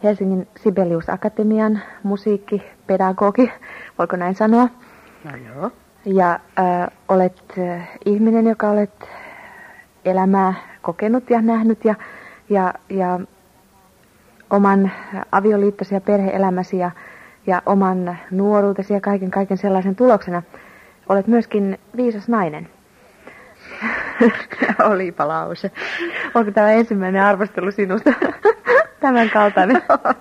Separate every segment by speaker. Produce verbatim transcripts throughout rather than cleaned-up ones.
Speaker 1: Helsingin Sibelius Akatemian musiikkipedagogi, voiko näin sanoa?
Speaker 2: No joo.
Speaker 1: Ja äh, olet äh, ihminen, joka olet elämää kokenut ja nähnyt ja, ja, ja oman avioliittosi ja perhe-elämäsi ja, ja oman nuoruutesi ja kaiken, kaiken sellaisen tuloksena olet myöskin viisas nainen.
Speaker 2: Olipa lause.
Speaker 1: Onko tämä ensimmäinen arvostelu sinusta? Tämän kaltainen.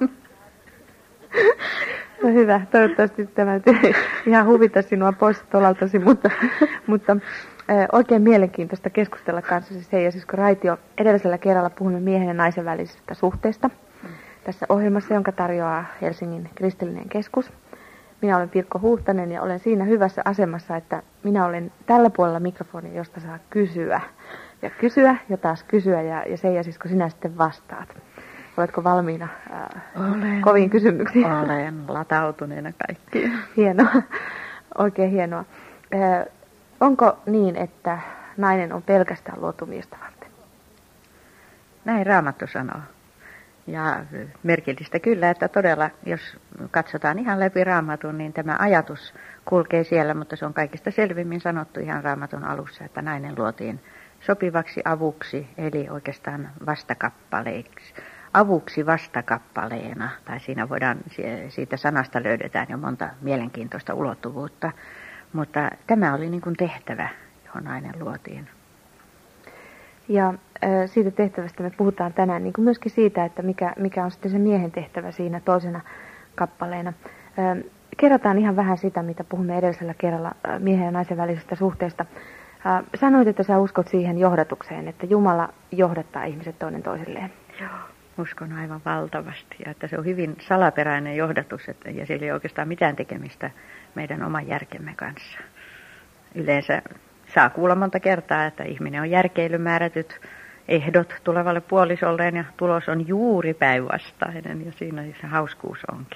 Speaker 1: No hyvä, toivottavasti tämä ei ihan huvita sinua pois tolaltasi, mutta, mutta äh, oikein mielenkiintoista keskustella kanssasi se, ja siis kun Raitio edellisellä kerralla puhumme miehen ja naisen välisestä suhteesta mm. tässä ohjelmassa, jonka tarjoaa Helsingin kristillinen keskus. Minä olen Pirkko Huhtanen ja olen siinä hyvässä asemassa, että minä olen tällä puolella mikrofonia, josta saa kysyä ja kysyä ja taas kysyä ja, ja Seija Sisko, sinä sitten vastaat. Oletko valmiina äh,
Speaker 2: olen,
Speaker 1: koviin kysymyksiin?
Speaker 2: Olen latautuneena kaikkiin.
Speaker 1: Hienoa, oikein hienoa. Äh, onko niin, että nainen on pelkästään luotu miestä varten?
Speaker 2: Näin Raamattu sanoo. Ja merkillistä kyllä, että todella, jos katsotaan ihan läpi Raamatun, niin tämä ajatus kulkee siellä, mutta se on kaikista selvimmin sanottu ihan Raamatun alussa, että nainen luotiin sopivaksi avuksi, eli oikeastaan vastakappaleiksi. Avuksi vastakappaleena, tai siinä voidaan, siitä sanasta löydetään jo monta mielenkiintoista ulottuvuutta, mutta tämä oli niin kuin tehtävä, johon nainen luotiin.
Speaker 1: Ja äh, siitä tehtävästä me puhutaan tänään, niin kuin myöskin siitä, että mikä, mikä on sitten se miehen tehtävä siinä toisena kappaleena. Äh, kerrotaan ihan vähän sitä, mitä puhumme edellisellä kerralla äh, miehen ja naisen välisestä suhteesta. Äh, sanoit, että sä uskot siihen johdatukseen, että Jumala johdattaa ihmiset toinen toisilleen.
Speaker 2: Joo, uskon aivan valtavasti, ja että se on hyvin salaperäinen johdatus, että, ja sillä ei ole oikeastaan mitään tekemistä meidän oman järkemme kanssa. Yleensä saa kuulla monta kertaa, että ihminen on järkeilymäärätyt ehdot tulevalle puolisolleen ja tulos on juuri päinvastainen ja siinä se hauskuus onkin.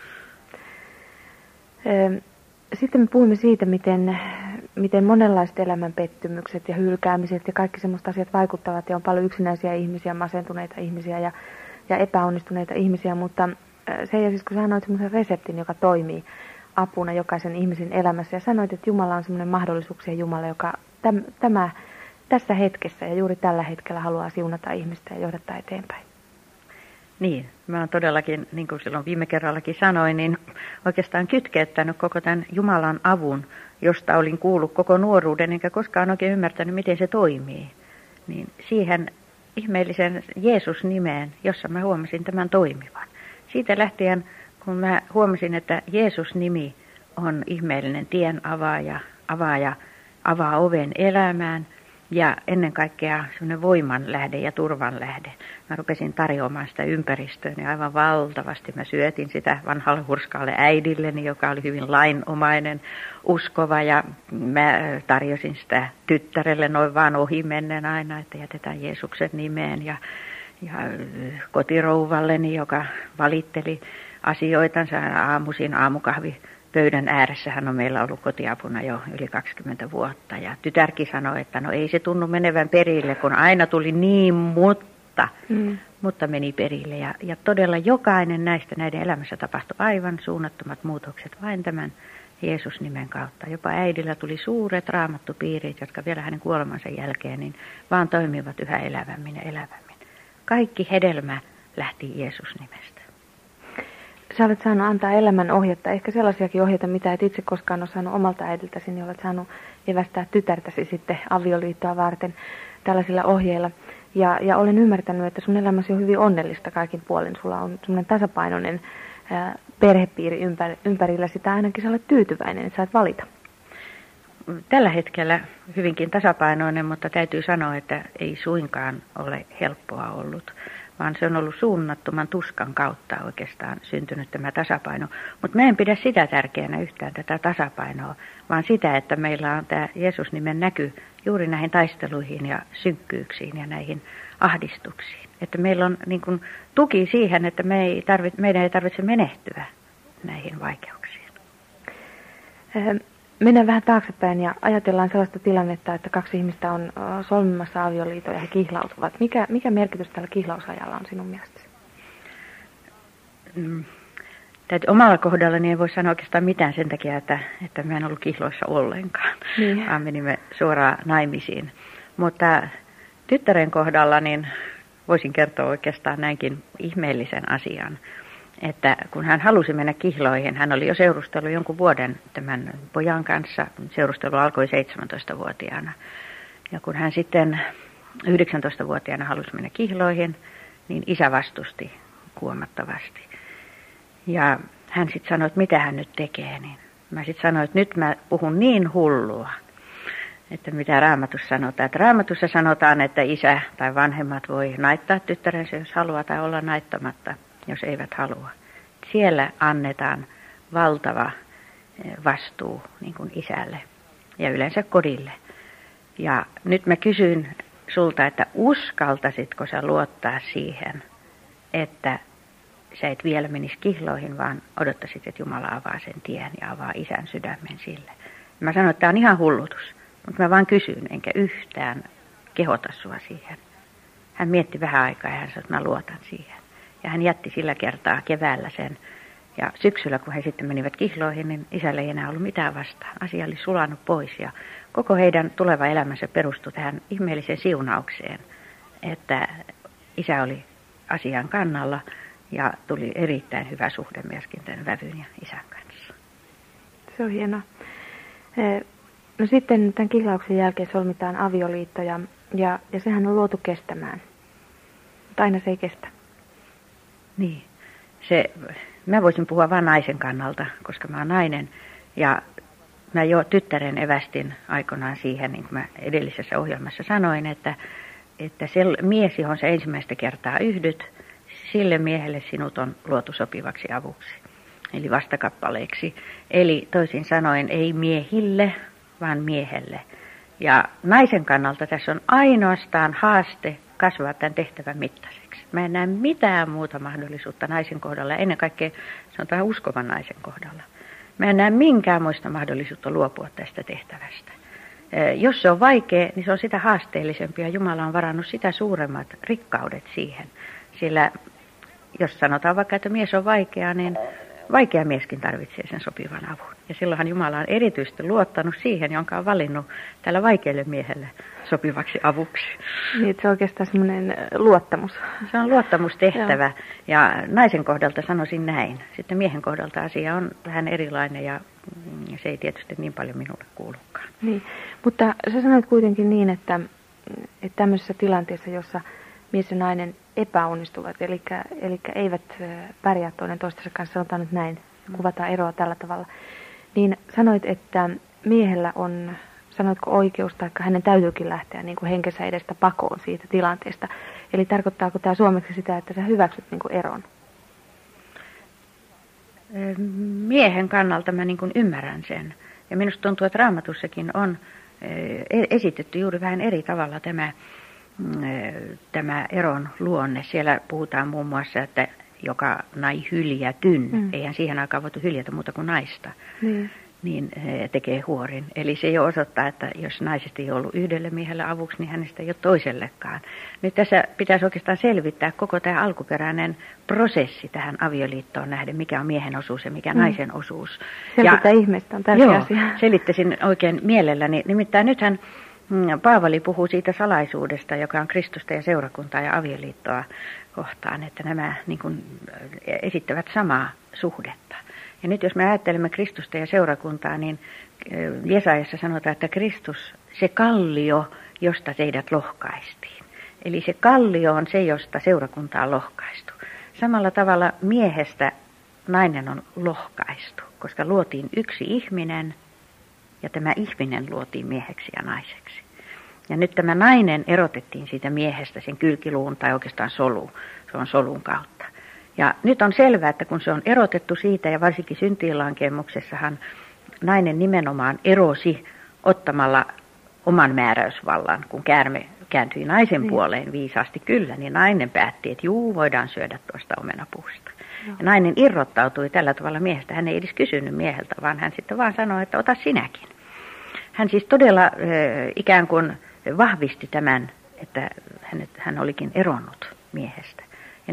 Speaker 1: Sitten me puhumme siitä, miten, miten monenlaiset elämän pettymykset ja hylkäämiset ja kaikki semmoista asiat vaikuttavat ja on paljon yksinäisiä ihmisiä, masentuneita ihmisiä ja, ja epäonnistuneita ihmisiä, mutta Seija Sisko, sä sanoit semmoisen reseptin, joka toimii apuna jokaisen ihmisen elämässä ja sanoit, että Jumala on semmoinen mahdollisuuksien Jumala, joka täm, tämä, tässä hetkessä ja juuri tällä hetkellä haluaa siunata ihmistä ja johdattaa eteenpäin.
Speaker 2: Niin, mä oon todellakin, niin kuin silloin viime kerrallakin sanoin, niin oikeastaan kytkeyttänyt koko tämän Jumalan avun, josta olin kuullut koko nuoruuden, enkä koskaan oikein ymmärtänyt, miten se toimii. Niin siihen ihmeellisen Jeesus-nimeen, jossa mä huomasin tämän toimivan. Siitä lähtien, kun mä huomasin, että Jeesus-nimi on ihmeellinen tien avaaja, avaaja, avaa oven elämään ja ennen kaikkea semmoinen voiman lähde ja turvan lähde. Mä rupesin tarjoamaan sitä ympäristöön ja aivan valtavasti mä syötin sitä vanhalle hurskaalle äidilleni, joka oli hyvin lainomainen, uskova ja mä tarjosin sitä tyttärelle noin vaan ohimennen aina, että jätetään Jeesuksen nimeen ja, ja kotirouvalleni, joka valitteli asioitansa aamuisin aamukahvi. Pöydän ääressähän on meillä ollut kotiapuna jo yli kaksikymmentä vuotta ja tytärkin sanoi, että no ei se tunnu menevän perille, kun aina tuli niin, mutta, mm. mutta meni perille. Ja, ja todella jokainen näistä näiden elämässä tapahtui aivan suunnattomat muutokset vain tämän Jeesus-nimen kautta. Jopa äidillä tuli suuret raamattupiirit, jotka vielä hänen kuolemansa jälkeen niin vaan toimivat yhä elävämmin ja elävämmin. Kaikki hedelmä lähti Jeesus-nimestä.
Speaker 1: Sä olet saanut antaa elämän ohjetta, ehkä sellaisiakin ohjeita, mitä et itse koskaan ole saanut omalta äidiltäsi, niin olet saanut evästää tytärtäsi sitten avioliittoa varten tällaisilla ohjeilla. Ja, ja olen ymmärtänyt, että sun elämäsi on hyvin onnellista kaikin puolin. Sulla on semmoinen tasapainoinen ää, perhepiiri ympär, ympärillä, sitä ainakin sä olet tyytyväinen, että saat valita.
Speaker 2: Tällä hetkellä hyvinkin tasapainoinen, mutta täytyy sanoa, että ei suinkaan ole helppoa ollut. Vaan se on ollut suunnattoman tuskan kautta oikeastaan syntynyt tämä tasapaino. Mutta mä en pidä sitä tärkeänä yhtään tätä tasapainoa, vaan sitä, että meillä on tämä Jeesus-nimen näky juuri näihin taisteluihin ja synkkyyksiin ja näihin ahdistuksiin. Että meillä on niin kuin tuki siihen, että me ei tarvitse, meidän ei tarvitse menehtyä näihin vaikeuksiin.
Speaker 1: Mennään vähän taaksepäin ja ajatellaan sellaista tilannetta, että kaksi ihmistä on solmimassa avioliitoja ja he kihlautuvat. Mikä, mikä merkitys tällä kihlausajalla on sinun mielestäsi?
Speaker 2: mm, täytyy, omalla kohdallani ei voi sanoa oikeastaan mitään sen takia, että, että mä en ollut kihloissa ollenkaan, niin. vaan menimme suoraan naimisiin. Mutta tyttären kohdalla niin voisin kertoa oikeastaan näinkin ihmeellisen asian, että kun hän halusi mennä kihloihin, hän oli jo seurustellut jonkun vuoden tämän pojan kanssa. Seurustelu alkoi seitsemäntoistavuotiaana. Ja kun hän sitten yhdeksäntoistavuotiaana halusi mennä kihloihin, niin isä vastusti huomattavasti. Ja hän sitten sanoi, että mitä hän nyt tekee. Niin mä sitten sanoin, että nyt mä puhun niin hullua, että mitä Raamatussa sanotaan. Että Raamatussa sanotaan, että isä tai vanhemmat voi naittaa tyttärensä, jos haluaa, tai olla naittamatta, jos eivät halua. Siellä annetaan valtava vastuu niin kuin isälle ja yleensä kodille. Ja nyt mä kysyn sulta, että uskaltaisitko sä luottaa siihen, että sä et vielä menisi kihloihin, vaan odottaisit, että Jumala avaa sen tien ja avaa isän sydämen sille. Mä sanoin, että tämä on ihan hullutus, mutta mä vaan kysyn, enkä yhtään kehota sua siihen. Hän mietti vähän aikaa ja hän sanoi, että mä luotan siihen. Ja hän jätti sillä kertaa keväällä sen. Ja syksyllä, kun he sitten menivät kihloihin, niin isälle ei enää ollut mitään vastaan. Asia oli sulanut pois ja koko heidän tuleva elämänsä perustui tähän ihmeelliseen siunaukseen, että isä oli asian kannalla ja tuli erittäin hyvä suhde myöskin tämän vävyn ja isän kanssa.
Speaker 1: Se on hienoa. No sitten tämän kihlauksen jälkeen solmitaan avioliitto ja, ja, ja sehän on luotu kestämään, mutta aina se ei kestä.
Speaker 2: Niin. Se, mä voisin puhua vain naisen kannalta, koska mä oon nainen. Ja mä jo tyttären evästin aikoinaan siihen, niin kuin mä edellisessä ohjelmassa sanoin, että, että se mies, johon sä ensimmäistä kertaa yhdyt, sille miehelle sinut on luotu sopivaksi avuksi, eli vastakappaleeksi. Eli toisin sanoen ei miehille, vaan miehelle. Ja naisen kannalta tässä on ainoastaan haaste kasvaa tämän tehtävän mittaiseksi. Mä en näe mitään muuta mahdollisuutta naisen kohdalla, ennen kaikkea sanotaan uskovan naisen kohdalla. Mä en näe minkään muista mahdollisuutta luopua tästä tehtävästä. Jos se on vaikea, niin se on sitä haasteellisempi ja Jumala on varannut sitä suuremmat rikkaudet siihen. Sillä jos sanotaan vaikka, että mies on vaikea, niin vaikea mieskin tarvitsee sen sopivan avun. Ja silloinhan Jumala on erityisesti luottanut siihen, jonka on valinnut tällä vaikealle miehelle sopivaksi avuksi.
Speaker 1: Niin, se on oikeastaan semmoinen luottamus.
Speaker 2: Se on luottamustehtävä. Joo. Ja naisen kohdalta sanoisin näin. Sitten miehen kohdalta asia on vähän erilainen ja se ei tietysti niin paljon minulle kuulukaan. Niin,
Speaker 1: mutta sä sanoit kuitenkin niin, että, että tämmöisessä tilanteessa, jossa mies ja nainen epäonnistuvat, eli, eli eivät pärjää toinen toistensa kanssa, sanotaan nyt näin, kuvataan eroa tällä tavalla, niin sanoit, että miehellä on, sanoitko oikeus, tai hänen täytyykin lähteä niin kuin henkensä edestä pakoon siitä tilanteesta. Eli tarkoittaako tämä suomeksi sitä, että sä hyväksyt niin kuin eron?
Speaker 2: Miehen kannalta mä niin kuin ymmärrän sen. Ja minusta tuntuu, että Raamatussakin on esitetty juuri vähän eri tavalla tämä tämä eron luonne. Siellä puhutaan muun muassa, että joka nai hyljätyn, mm. eihän siihen aikaan voitu hyljätä muuta kuin naista, mm. niin tekee huorin. Eli se jo osoittaa, että jos naisesta ei ollut yhdelle miehelle avuksi, niin hänestä ei ole toisellekaan. Nyt tässä pitäisi oikeastaan selvittää koko tämä alkuperäinen prosessi tähän avioliittoon nähden, mikä on miehen osuus ja mikä mm. naisen osuus.
Speaker 1: Selvitä ihmeestä on tärkeä
Speaker 2: joo,
Speaker 1: asia.
Speaker 2: Selittäisin oikein mielelläni. Nimittäin nythän Paavali puhuu siitä salaisuudesta, joka on Kristusta ja seurakuntaa ja avioliittoa kohtaan, että nämä niin kuin esittävät samaa suhdetta. Ja nyt jos me ajattelemme Kristusta ja seurakuntaa, niin Jesaajassa sanotaan, että Kristus, se kallio, josta teidät lohkaistiin. Eli se kallio on se, josta seurakunta on lohkaistu. Samalla tavalla miehestä nainen on lohkaistu, koska luotiin yksi ihminen, ja tämä ihminen luotiin mieheksi ja naiseksi. Ja nyt tämä nainen erotettiin siitä miehestä sen kylkiluun tai oikeastaan solu, se on solun kautta. Ja nyt on selvää, että kun se on erotettu siitä ja varsinkin syntiinlankemuksessahan nainen nimenomaan erosi ottamalla oman määräysvallan. Kun käärme kääntyi naisen niin. puoleen viisaasti kyllä, niin nainen päätti, että juu, voidaan syödä tuosta omenapuusta. No. Ja nainen irrottautui tällä tavalla miehestä. Hän ei edes kysynyt mieheltä, vaan hän sitten vaan sanoi, että ota sinäkin. Hän siis todella äh, ikään kuin vahvisti tämän, että hänet, hän olikin eronnut miehestä. Ja nyt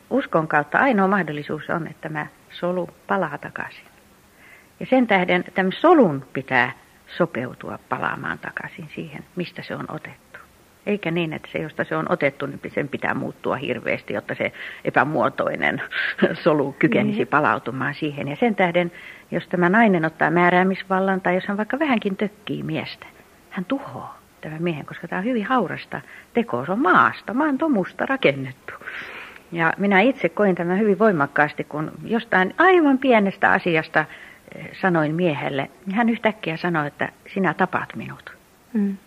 Speaker 2: uskon kautta ainoa mahdollisuus on, että tämä solu palaa takaisin. Ja sen tähden tämän solun pitää sopeutua palaamaan takaisin siihen, mistä se on otettu. Eikä niin, että se, josta se on otettu, niin sen pitää muuttua hirveästi, jotta se epämuotoinen solu kykenisi mm. palautumaan siihen. Ja sen tähden, jos tämä nainen ottaa määräämisvallan tai jos hän vaikka vähänkin tökkii miestä, hän tuhoaa tämän miehen, koska tämä on hyvin haurasta tekoa. Se on maasta, maan tomusta rakennettu. Ja minä itse koin tämän hyvin voimakkaasti, kun jostain aivan pienestä asiasta sanoin miehelle, niin hän yhtäkkiä sanoi, että sinä tapaat minut. Mm.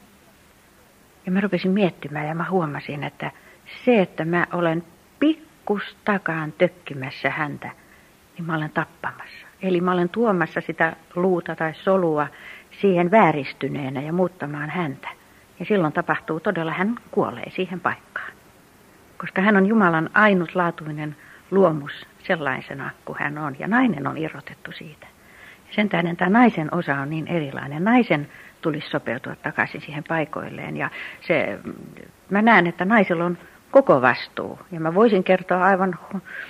Speaker 2: Ja mä rupesin miettimään ja mä huomasin, että se, että mä olen pikkustakaan tökkimässä häntä, niin mä olen tappamassa. Eli mä olen tuomassa sitä luuta tai solua siihen vääristyneenä ja muuttamaan häntä. Ja silloin tapahtuu todella, hän kuolee siihen paikkaan. Koska hän on Jumalan ainutlaatuinen luomus sellaisena kuin hän on. Ja nainen on irrotettu siitä. Sen tähden tämä naisen osa on niin erilainen. Naisen tulisi sopeutua takaisin siihen paikoilleen. Ja se, mä näen, että naisella on koko vastuu. Ja mä voisin kertoa aivan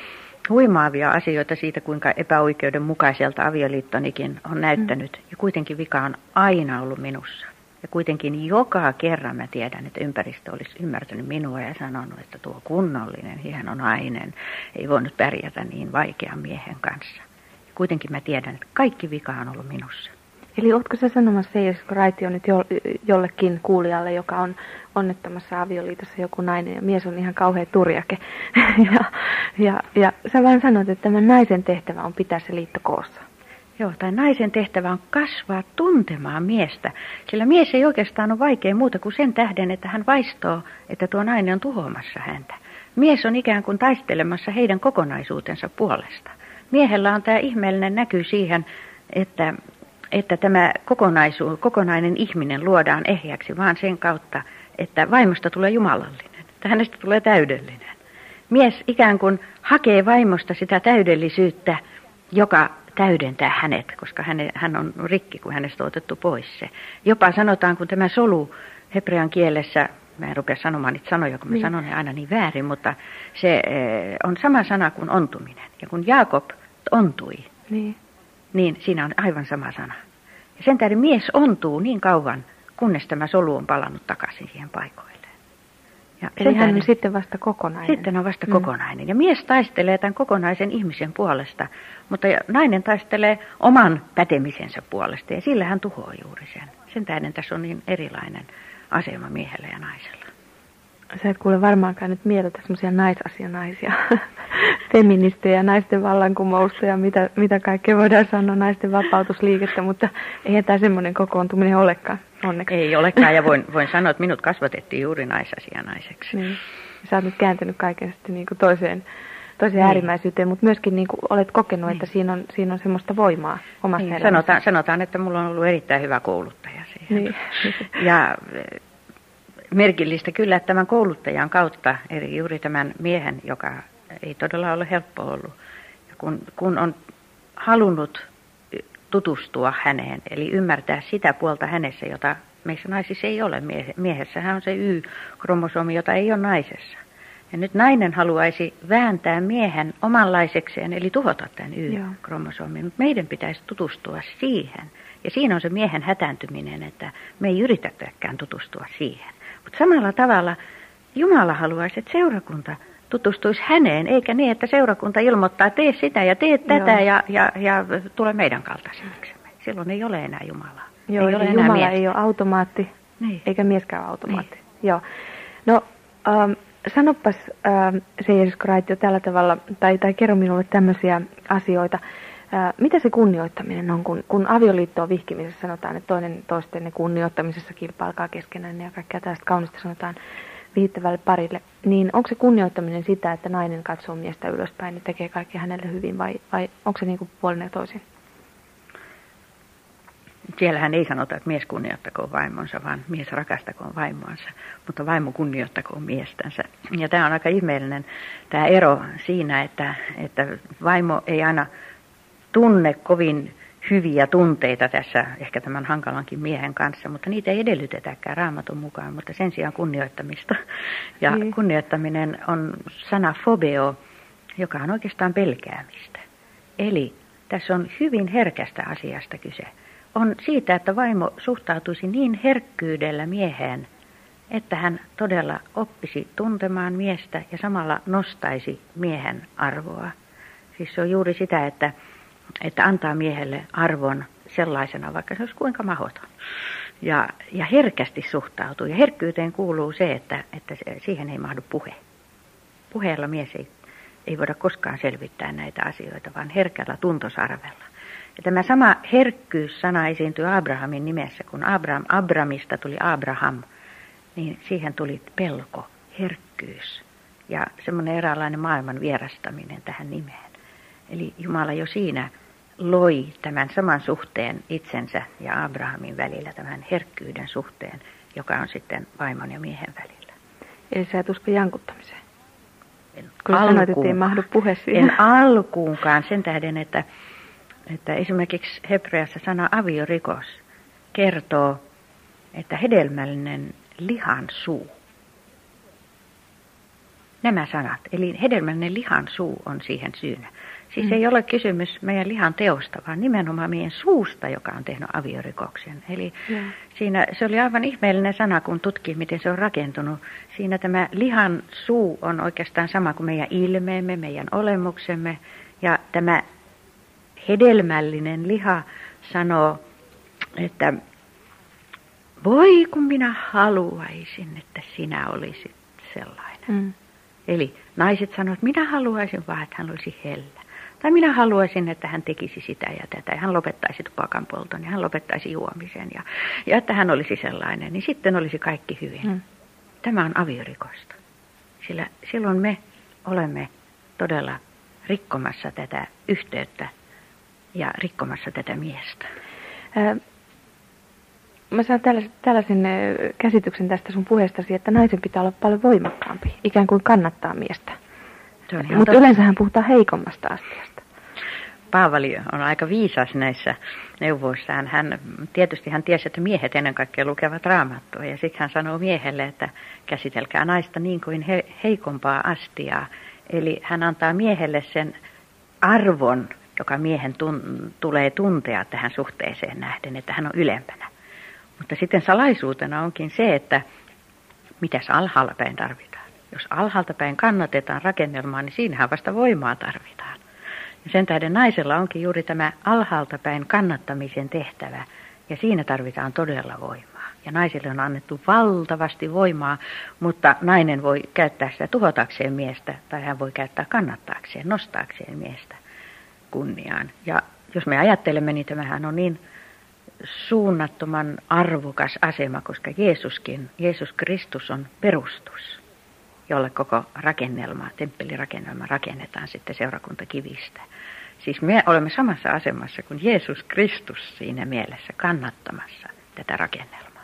Speaker 2: huimaavia asioita siitä, kuinka epäoikeudenmukaiselta avioliittonikin on näyttänyt. Ja kuitenkin vika on aina ollut minussa. Ja kuitenkin joka kerran mä tiedän, että ympäristö olisi ymmärtänyt minua ja sanonut, että tuo kunnollinen, hieno nainen ei voinut pärjätä niin vaikean miehen kanssa. Ja kuitenkin mä tiedän, että kaikki vika on ollut minussa.
Speaker 1: Eli ootko sä sanomassa se, jos Raitio nyt jo, jollekin kuulijalle, joka on onnettomassa avioliitossa joku nainen ja mies on ihan kauhea turjake. ja, ja, ja sä vaan sanot, että tämän naisen tehtävä on pitää se liitto koossa.
Speaker 2: Joo, tai naisen tehtävä on kasvaa tuntemaan miestä, sillä mies ei oikeastaan ole vaikea muuta kuin sen tähden, että hän vaistoo, että tuo nainen on tuhoamassa häntä. Mies on ikään kuin taistelemassa heidän kokonaisuutensa puolesta. Miehellä on tämä ihmeellinen näky siihen, että, että tämä kokonaisuus, kokonainen ihminen luodaan ehjäksi vaan sen kautta, että vaimosta tulee jumalallinen, että hänestä tulee täydellinen. Mies ikään kuin hakee vaimosta sitä täydellisyyttä, joka täydentää hänet, koska häne, hän on rikki, kun hänestä on otettu pois se. Jopa sanotaan, kun tämä solu hebrean kielessä, mä en rupea sanomaan niitä sanoja, kun mä niin. sanon ne aina niin väärin, mutta se on sama sana kuin ontuminen. Ja kun Jaakob ontui, niin, niin siinä on aivan sama sana. Ja sen tähden mies ontuu niin kauan, kunnes tämä solu on palannut takaisin siihen paikoilleen. Ja
Speaker 1: eli hän on sitten vasta kokonainen.
Speaker 2: Sitten on vasta mm. kokonainen. Ja mies taistelee tämän kokonaisen ihmisen puolesta, mutta nainen taistelee oman pätemisensä puolesta. Ja sillä hän tuhoaa juuri sen. Sen tähden tässä on niin erilainen asema miehellä ja naisella.
Speaker 1: Sä et kuule varmaankaan nyt mieltä semmoisia naisasianaisia, feministejä, naisten vallankumousta ja mitä, mitä kaikkea voidaan sanoa, naisten vapautusliikettä, mutta eihän tämä semmoinen kokoontuminen olekaan, onneksi.
Speaker 2: Ei olekaan, ja voin, voin sanoa, että minut kasvatettiin juuri naisasianaiseksi.
Speaker 1: Niin. Sä oot nyt kääntynyt kaiken sitten niin kuin toiseen, toiseen niin. äärimmäisyyteen, mutta myöskin niin kuin olet kokenut, niin. että siinä on, siinä on semmoista voimaa omassa
Speaker 2: niin,
Speaker 1: elämässä.
Speaker 2: Sanotaan, sanotaan, että mulla on ollut erittäin hyvä kouluttaja siihen. Niin. Ja merkillistä kyllä, että tämän kouluttajan kautta, eli juuri tämän miehen, joka ei todella ole helppo ollut, ja kun, kun on halunnut tutustua häneen, eli ymmärtää sitä puolta hänessä, jota meissä naisissa ei ole. Miehessähän on se Y-kromosomi, jota ei ole naisessa. Ja nyt nainen haluaisi vääntää miehen omanlaisekseen, eli tuhota tämän Y-kromosomin, mutta meidän pitäisi tutustua siihen. Ja siinä on se miehen hätääntyminen, että me ei yritetäkään tutustua siihen. Mutta samalla tavalla Jumala haluaisi, että seurakunta tutustuisi häneen, eikä niin, että seurakunta ilmoittaa, tee sitä ja tee tätä ja, ja, ja tule meidän kaltaisemmiksi. Silloin ei ole enää Jumalaa.
Speaker 1: Joo, ei ole enää Jumala miestä. Ei ole automaatti, niin. eikä mieskään ole automaatti. Niin. Joo. No, ähm, sanopas ähm, se Jeesus Raitio tällä tavalla, tai, tai kerro minulle tämmöisiä asioita. Äh, mitä se kunnioittaminen on, kun, kun avioliittoon vihkimisessä sanotaan, että toinen toisten kunnioittamisessa kilpailkaa keskenään ja kaikkea tästä kaunista sanotaan viittävälle parille, niin onko se kunnioittaminen sitä, että nainen katsoo miestä ylöspäin ja tekee kaikki hänelle hyvin, vai, vai onko se niin kuin puolin ja toisin?
Speaker 2: Siellähän ei sanota, että mies kunnioittakoon vaimonsa, vaan mies rakastakoon vaimoansa, mutta vaimo kunnioittakoon miestänsä. Ja tämä on aika ihmeellinen tämä ero siinä, että, että vaimo ei aina tunne kovin hyviä tunteita tässä, ehkä tämän hankalankin miehen kanssa, mutta niitä ei edellytetäkään Raamatun mukaan, mutta sen sijaan kunnioittamista. Ja niin. Kunnioittaminen on sana phobeo, joka on oikeastaan pelkäämistä. Eli tässä on hyvin herkästä asiasta kyse. On siitä, että vaimo suhtautuisi niin herkkyydellä mieheen, että hän todella oppisi tuntemaan miestä ja samalla nostaisi miehen arvoa. Siis se on juuri sitä, että, että antaa miehelle arvon sellaisena, vaikka se olisi kuinka mahdoton. Ja, ja herkästi suhtautuu. Ja herkkyyteen kuuluu se, että, että siihen ei mahdu puhe. Puheella mies ei, ei voida koskaan selvittää näitä asioita, vaan herkällä tuntosarvella. Ja tämä sama herkkyys-sana esiintyy Abrahamin nimessä, kun Abraham, Abramista tuli Abraham, niin siihen tuli pelko, herkkyys ja semmoinen eräänlainen maailman vierastaminen tähän nimeen. Eli Jumala jo siinä loi tämän saman suhteen itsensä ja Abrahamin välillä, tämän herkkyyden suhteen, joka on sitten vaimon ja miehen välillä.
Speaker 1: Eli sä et usko jankuttamiseen? En kun sanoit, että ei mahdu puhe siihen.
Speaker 2: En alkuunkaan sen tähden, että, että esimerkiksi hebreassa sana aviorikos kertoo, että hedelmällinen lihan suu. Nämä sanat, eli hedelmällinen lihan suu on siihen syynä. Siis mm. ei ole kysymys meidän lihan teosta, vaan nimenomaan meidän suusta, joka on tehnyt aviorikoksen. Eli yeah. siinä se oli aivan ihmeellinen sana, kun tutkii, miten se on rakentunut. Siinä tämä lihan suu on oikeastaan sama kuin meidän ilmeemme, meidän olemuksemme. Ja tämä hedelmällinen liha sanoo, että voi kun minä haluaisin, että sinä olisit sellainen. Mm. Eli naiset sanoo, että minä haluaisin vaan, että hän olisi hellä. Tai minä haluaisin, että hän tekisi sitä ja tätä. Ja hän lopettaisi tupakan polton ja hän lopettaisi juomisen. Ja, ja että hän olisi sellainen, niin sitten olisi kaikki hyvin. Mm. Tämä on aviorikosta. Sillä silloin me olemme todella rikkomassa tätä yhteyttä ja rikkomassa tätä miestä.
Speaker 1: Ää, mä saan tällaisen, tällaisen käsityksen tästä sun puheestasi, että naisen pitää olla paljon voimakkaampi, ikään kuin kannattaa miestä. Mutta yleensähän puhutaan heikommasta astiasta.
Speaker 2: Paavali on aika viisas näissä neuvoissaan. Hän, tietysti hän tiesi, että miehet ennen kaikkea lukevat Raamattua. Ja sitten hän sanoo miehelle, että käsitelkää naista niin kuin he, heikompaa astiaa. Eli hän antaa miehelle sen arvon, joka miehen tun, tulee tuntea tähän suhteeseen nähden, että hän on ylempänä. Mutta sitten salaisuutena onkin se, että mitäs alhaalla päin tarvitaan. Jos alhaalta päin kannatetaan rakennelmaa, niin siinähän vasta voimaa tarvitaan. Ja sen tähden naisella onkin juuri tämä alhaalta päin kannattamisen tehtävä, ja siinä tarvitaan todella voimaa. Ja naisille on annettu valtavasti voimaa, mutta nainen voi käyttää sitä tuhotakseen miestä, tai hän voi käyttää kannattaakseen, nostaakseen miestä kunniaan. Ja jos me ajattelemme, niin tämähän on niin suunnattoman arvokas asema, koska Jeesuskin, Jeesus Kristus on perustus, jolle koko rakennelma, temppelirakennelma rakennetaan sitten seurakuntakivistä. Siis me olemme samassa asemassa kuin Jeesus Kristus siinä mielessä kannattamassa tätä rakennelmaa.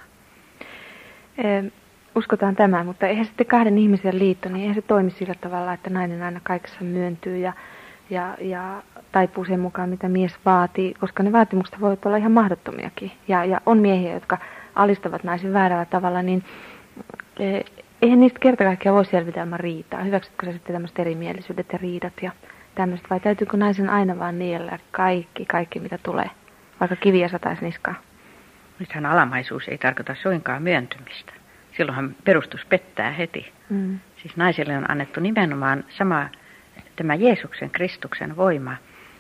Speaker 1: Eh, uskotaan tämä, mutta eihän sitten kahden ihmisen liitto, niin eihän se toimi sillä tavalla, että nainen aina kaikessa myöntyy ja, ja, ja taipuu sen mukaan, mitä mies vaatii, koska ne vaatimukset voivat olla ihan mahdottomiakin. Ja, ja on miehiä, jotka alistavat naisen väärällä tavalla, niin eh, eihän niistä kerta kaikkiaan voi selvitä ilman riitaa. Hyväksytkö sä sitten tämmöiset erimielisyydet ja riidat ja tämmöiset, vai täytyykö naisen aina vaan niellä kaikki, kaikki mitä tulee, vaikka kiviä sataisi niskaan?
Speaker 2: Nythän alamaisuus ei tarkoita suinkaan myöntymistä. Silloinhan perustus pettää heti. Mm. Siis naiselle on annettu nimenomaan sama tämä Jeesuksen Kristuksen voima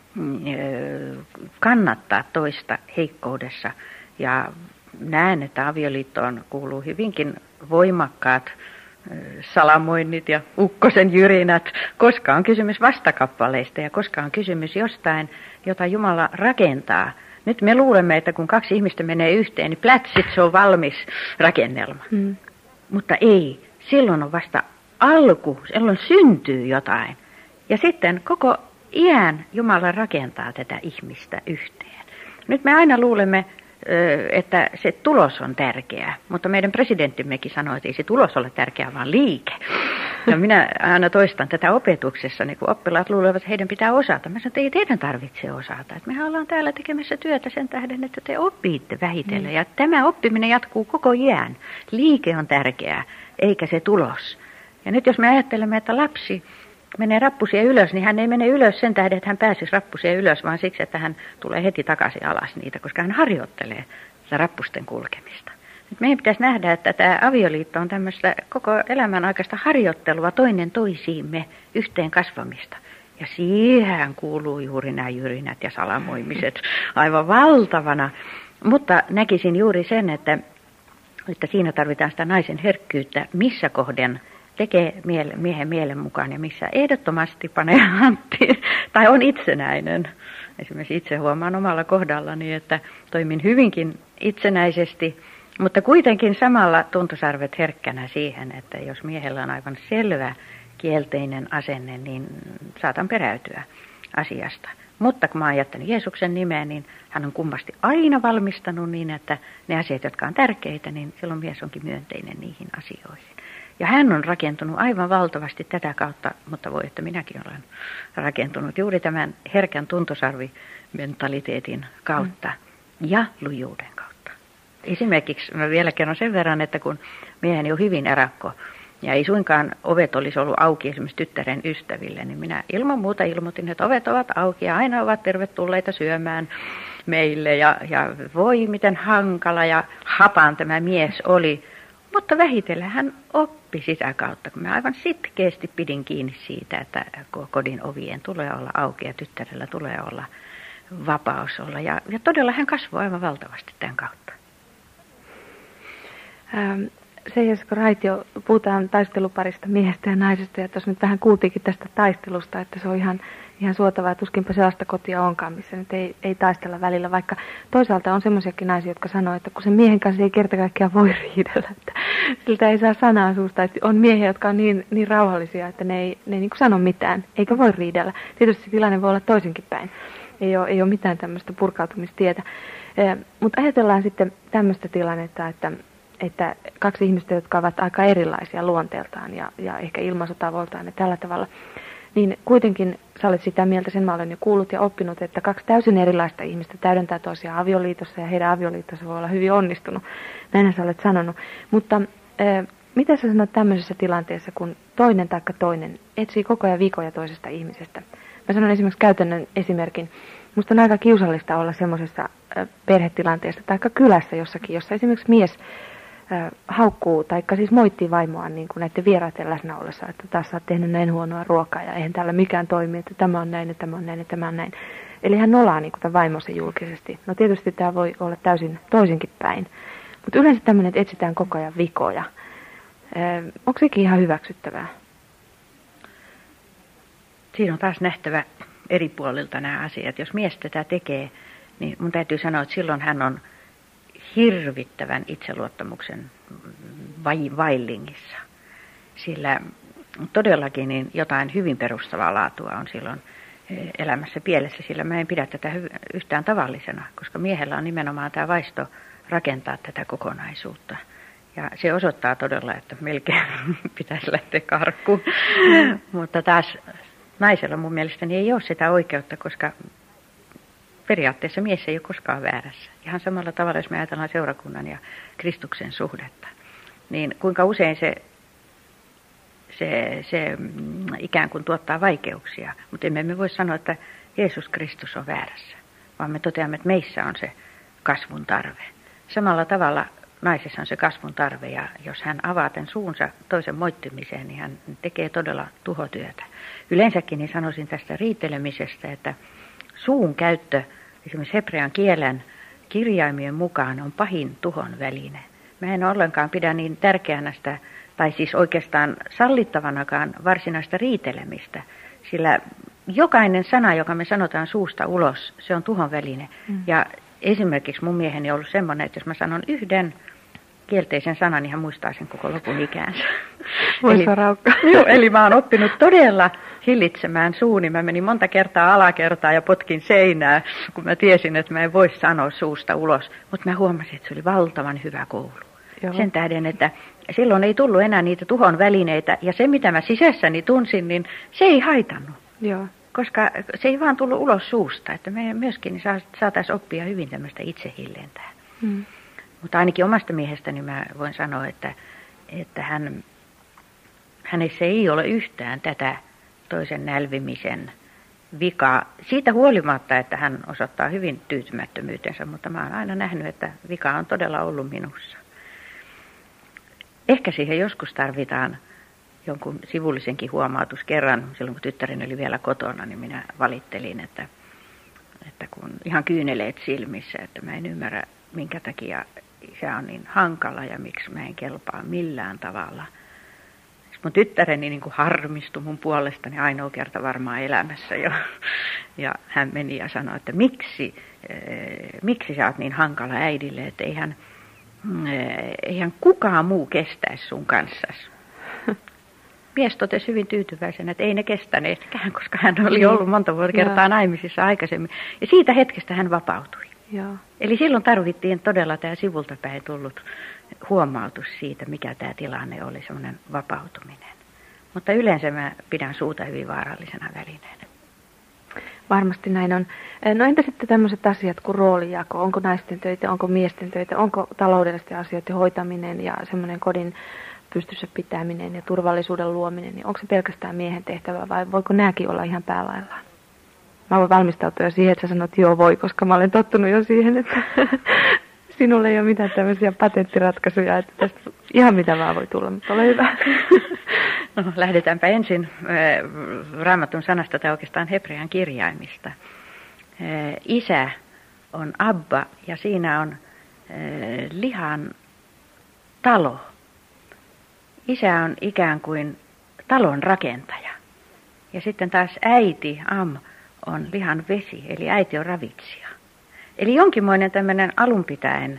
Speaker 2: kannattaa toista heikkoudessa. Ja näen, että avioliittoon kuuluu hyvinkin voimakkaat salamoinnit ja ukkosen jyrinät, koska on kysymys vastakappaleista ja koska on kysymys jostain, jota Jumala rakentaa. Nyt me luulemme, että kun kaksi ihmistä menee yhteen, niin plätsit, se on valmis rakennelma. Mm. Mutta ei, silloin on vasta alku, silloin syntyy jotain. Ja sitten koko iän Jumala rakentaa tätä ihmistä yhteen. Nyt me aina luulemme, että se tulos on tärkeä, mutta meidän presidenttimmekin sanoi, että ei se tulos ole tärkeä, vaan liike. Ja minä aina toistan tätä opetuksessa, niin kun oppilaat luulevat, että heidän pitää osata. Mä sanon, että ei teidän tarvitse osata. Että mehän ollaan täällä tekemässä työtä sen tähden, että te opitte vähitellen. Ja tämä oppiminen jatkuu koko iän. Liike on tärkeää, eikä se tulos. Ja nyt jos me ajattelemme, että lapsi menee rappusia ylös, niin hän ei mene ylös sen tähden, että hän pääsisi rappusia ylös, vaan siksi, että hän tulee heti takaisin alas niitä, koska hän harjoittelee sitä rappusten kulkemista. Nyt meidän pitäisi nähdä, että tämä avioliitto on tämmöistä koko elämän aikaista harjoittelua toinen toisiimme yhteen kasvamista. Ja siihen kuuluu juuri nämä jyrinät ja salamoimiset aivan valtavana. Mutta näkisin juuri sen, että, että siinä tarvitaan sitä naisen herkkyyttä, missä kohden tekee miele, miehen mielen mukaan ja missä ehdottomasti panee hanttiin tai on itsenäinen. Esimerkiksi itse huomaan omalla kohdallani, että toimin hyvinkin itsenäisesti, mutta kuitenkin samalla tuntosarvet herkkänä siihen, että jos miehellä on aivan selvä kielteinen asenne, niin saatan peräytyä asiasta. Mutta kun mä oon jättänyt Jeesuksen nimeen, niin hän on kummasti aina valmistanut niin, että ne asiat, jotka on tärkeitä, niin silloin mies onkin myönteinen niihin asioihin. Ja hän on rakentunut aivan valtavasti tätä kautta, mutta voi, että minäkin olen rakentunut juuri tämän herkän tuntosarvimentaliteetin kautta mm. ja lujuuden kautta. Esimerkiksi mä vielä kerron sen verran, että kun mieheni on hyvin erakko ja ei suinkaan ovet olisi ollut auki esimerkiksi tyttären ystäville, niin minä ilman muuta ilmoitin, että ovet ovat auki ja aina ovat tervetulleita syömään meille. Ja, ja voi miten hankala ja hapan tämä mies oli. Mutta vähitellen hän oppi sitä kautta, kun mä aivan sitkeästi pidin kiinni siitä, että kodin ovien tulee olla auki ja tyttärellä tulee olla vapaus olla. Ja, ja todella hän kasvoi aivan valtavasti tämän kautta.
Speaker 1: Ähm, se, jos Raitio, puhutaan taisteluparista miehestä ja naisesta, ja tuossa nyt vähän kuultiinkin tästä taistelusta, että se on ihan, ihan suotavaa, että tuskinpa sellaista kotia onkaan, missä nyt ei, ei taistella välillä, vaikka toisaalta on semmoisiakin naisia, jotka sanoo, että kun sen miehen kanssa ei kerta kaikkiaan voi riidellä, että siltä ei saa sanaa suusta, että on miehiä, jotka on niin, niin rauhallisia, että ne ei, ne ei niin kuin sano mitään, eikä voi riidellä. Tietysti tilanne voi olla toisinkin päin, ei ole, ei ole mitään tämmöistä purkautumistietä, e, mutta ajatellaan sitten tämmöistä tilannetta, että että kaksi ihmistä, jotka ovat aika erilaisia luonteeltaan ja, ja ehkä ilmaisutavoiltaan ja tällä tavalla, niin kuitenkin sä olet sitä mieltä, sen mä olen jo kuullut ja oppinut, että kaksi täysin erilaista ihmistä täydentää toisiaan avioliitossa ja heidän avioliittonsa voi olla hyvin onnistunut. Näinhän sä olet sanonut. Mutta äh, mitä sä sanot tämmöisessä tilanteessa, kun toinen taikka toinen etsii koko ajan vikoja toisesta ihmisestä? Mä sanon esimerkiksi käytännön esimerkin. Musta on aika kiusallista olla semmoisessa äh, perhetilanteessa taikka kylässä jossakin, jossa esimerkiksi mies haukkuu, taikka siis moittii vaimoaan niin kuin näiden vieraiden läsnä ollessa, että taas sä oot tehnyt näin huonoa ruokaa ja eihän täällä mikään toimi, että tämä on näin ja tämä on näin ja tämä on näin. Eli hän nolaa niin kuin tämän vaimonsa julkisesti. No tietysti tämä voi olla täysin toisinkin päin, mutta yleensä tämmöinen, että etsitään koko ajan vikoja. Onko sekin ihan hyväksyttävää?
Speaker 2: Siinä on taas nähtävä eri puolilta nämä asiat. Jos mies tätä tekee, niin mun täytyy sanoa, että silloin hän on hirvittävän itseluottamuksen vai, vaillingissa. Sillä todellakin niin jotain hyvin perustavaa laatua on silloin elämässä pielessä, sillä mä en pidä tätä yhtään tavallisena, koska miehellä on nimenomaan tämä vaisto rakentaa tätä kokonaisuutta. Ja se osoittaa todella, että melkein pitäisi lähteä karkuun. Mm. Mutta taas naisella mun mielestäni ei ole sitä oikeutta, koska periaatteessa mies ei ole koskaan väärässä. Ihan samalla tavalla, jos me ajatellaan seurakunnan ja Kristuksen suhdetta, niin kuinka usein se, se, se ikään kuin tuottaa vaikeuksia. Mutta emme me voi sanoa, että Jeesus Kristus on väärässä, vaan me toteamme, että meissä on se kasvun tarve. Samalla tavalla naisessa on se kasvun tarve, ja jos hän avaa tämän suunsa toisen moittimiseen, niin hän tekee todella tuhotyötä. Yleensäkin niin sanoisin tästä riitelemisestä, että suun käyttö esimerkiksi hebrean kielen kirjaimien mukaan on pahin tuhon väline. Mä en ollenkaan pidä niin tärkeänä sitä, tai siis oikeastaan sallittavanakaan varsinaista riitelemistä, sillä jokainen sana, joka me sanotaan suusta ulos, se on tuhon väline. Mm. Ja esimerkiksi mun mieheni on ollut semmoinen, että jos mä sanon yhden kielteisen sanan, niin hän muistaa sen koko lopun ikäänsä.
Speaker 1: Eli,
Speaker 2: joo, eli mä oon oppinut todella hillitsemään suuni. Mä menin monta kertaa alakertaa ja potkin seinää, kun mä tiesin, että mä en voi sanoa suusta ulos. Mutta mä huomasin, että se oli valtavan hyvä koulu. Joo. Sen tähden, että silloin ei tullut enää niitä tuhon välineitä. Ja se, mitä mä sisässäni tunsin, niin se ei haitannut.
Speaker 1: Joo.
Speaker 2: Koska se ei vaan tullut ulos suusta. Että me myöskin saataisiin oppia hyvin tämmöistä itsehillentää. Hmm. Mutta ainakin omasta miehestäni mä voin sanoa, että, että hän, hänessä ei ole yhtään tätä toisen nälvimisen vika. Siitä huolimatta, että hän osoittaa hyvin tyytymättömyytensä, mutta mä oon aina nähnyt, että vika on todella ollut minussa. Ehkä siihen joskus tarvitaan jonkun sivullisenkin huomautus. Kerran, silloin kun tyttäreni oli vielä kotona, niin minä valittelin, että, että kun ihan kyyneleet silmissä, että mä en ymmärrä, minkä takia isä on niin hankala ja miksi mä en kelpaa millään tavalla. Mun tyttäreni niin kuin harmistui mun puolestani ainoa kerta varmaan elämässä jo. Ja hän meni ja sanoi, että miksi, miksi sä oot niin hankala äidille, että eihän, eihän kukaan muu kestäisi sun kanssasi. Mies totesi hyvin tyytyväisenä, että ei ne kestäneetkään, koska hän oli ollut monta vuotta kertaa naimisissa aikaisemmin. Ja siitä hetkestä hän vapautui. Joo. Eli silloin tarvittiin todella tämä sivulta päin tullut huomautus siitä, mikä tämä tilanne oli, semmoinen vapautuminen. Mutta yleensä mä pidän suuta hyvin vaarallisena välineenä.
Speaker 1: Varmasti näin on. No entä sitten tämmöiset asiat kuin roolijako? Onko naisten töitä, onko miesten töitä, onko taloudellisten asioiden hoitaminen ja semmoinen kodin pystyssä pitäminen ja turvallisuuden luominen, niin onko se pelkästään miehen tehtävä vai voiko nämäkin olla ihan päälaillaan? Mä voin valmistautua jo siihen, että sä sanot joo voi, koska mä olen tottunut jo siihen, että sinulle ei ole mitään tämmöisiä patenttiratkaisuja, että tästä ihan mitä vaan voi tulla, mutta ole hyvä.
Speaker 2: No, lähdetäänpä ensin Raamatun sanasta tai oikeastaan hebrean kirjaimista. Isä on Abba ja siinä on lihan talo. Isä on ikään kuin talon rakentaja. Ja sitten taas äiti, Am, on lihan vesi, eli äiti on ravitsija. Eli jonkinmoinen tämmöinen alunpitäen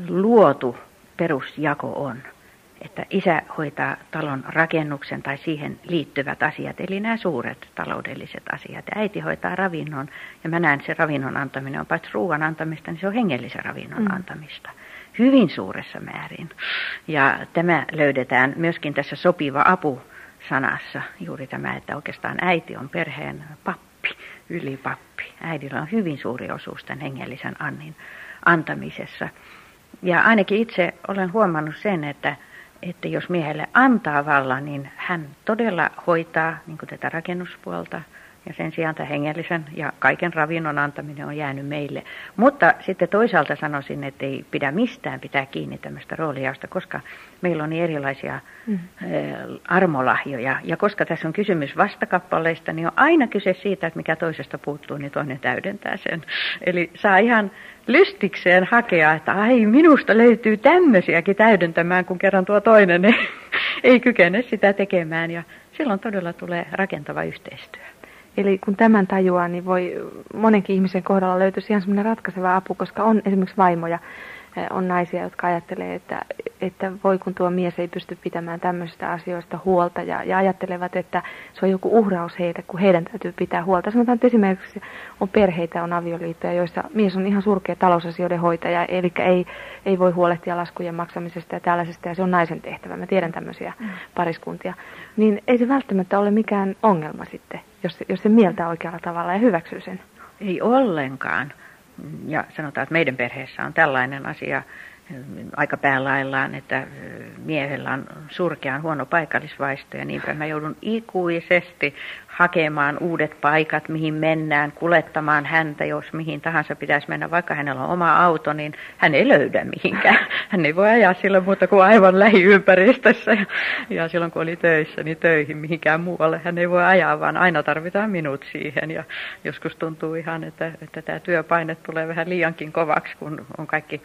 Speaker 2: luotu perusjako on, että isä hoitaa talon rakennuksen tai siihen liittyvät asiat, eli nämä suuret taloudelliset asiat. Ja äiti hoitaa ravinnon, ja mä näen, että se ravinnon antaminen on paitsi ruoan antamista, niin se on hengellisen ravinnon mm. antamista. Hyvin suuressa määrin. Ja tämä löydetään myöskin tässä sopiva apu-sanassa, juuri tämä, että oikeastaan äiti on perheen pappi, ylipappi. Äidillä on hyvin suuri osuus tämän hengellisen annin antamisessa. Ja ainakin itse olen huomannut sen, että, että jos miehelle antaa vallan, niin hän todella hoitaa niin kuin tätä rakennuspuolta. Ja sen sijaan tämä hengellisen ja kaiken ravinnon antaminen on jäänyt meille. Mutta sitten toisaalta sanoisin, että ei pidä mistään pitää kiinni tämmöistä roolijaosta, koska meillä on niin erilaisia mm. armolahjoja. Ja koska tässä on kysymys vastakappaleista, niin on aina kyse siitä, että mikä toisesta puuttuu, niin toinen täydentää sen. Eli saa ihan lystikseen hakea, että ai minusta löytyy tämmöisiäkin täydentämään, kun kerran tuo toinen ei, ei kykene sitä tekemään. Ja silloin todella tulee rakentava yhteistyö.
Speaker 1: Eli kun tämän tajuaa, niin voi monenkin ihmisen kohdalla löytyä ihan semmoinen ratkaiseva apu, koska on esimerkiksi vaimoja, on naisia, jotka ajattelee, että, että voi kun tuo mies ei pysty pitämään tämmöisistä asioista huolta ja, ja ajattelevat, että se on joku uhraus heille, kun heidän täytyy pitää huolta. Sanotaan, että esimerkiksi on perheitä, on avioliittoja, joissa mies on ihan surkea talousasioiden hoitaja, eli ei, ei voi huolehtia laskujen maksamisesta ja tällaisesta, ja se on naisen tehtävä. Mä tiedän tämmöisiä mm. pariskuntia. Niin ei se välttämättä ole mikään ongelma sitten, jos, jos se mieltää oikealla tavalla ja hyväksyy sen.
Speaker 2: Ei ollenkaan. Ja sanotaan, että meidän perheessä on tällainen asia aika päälaillaan, että miehellä on surkean huono paikallisvaisto ja niinpä mä joudun ikuisesti hakemaan uudet paikat, mihin mennään, kuljettamaan häntä, jos mihin tahansa pitäisi mennä. Vaikka hänellä on oma auto, niin hän ei löydä mihinkään. Hän ei voi ajaa silloin muuta kuin aivan lähiympäristössä. Ja silloin kun oli töissä, niin töihin mihinkään muualle hän ei voi ajaa, vaan aina tarvitaan minut siihen. Ja joskus tuntuu ihan, että, että tämä työpaine tulee vähän liiankin kovaksi, kun on kaikki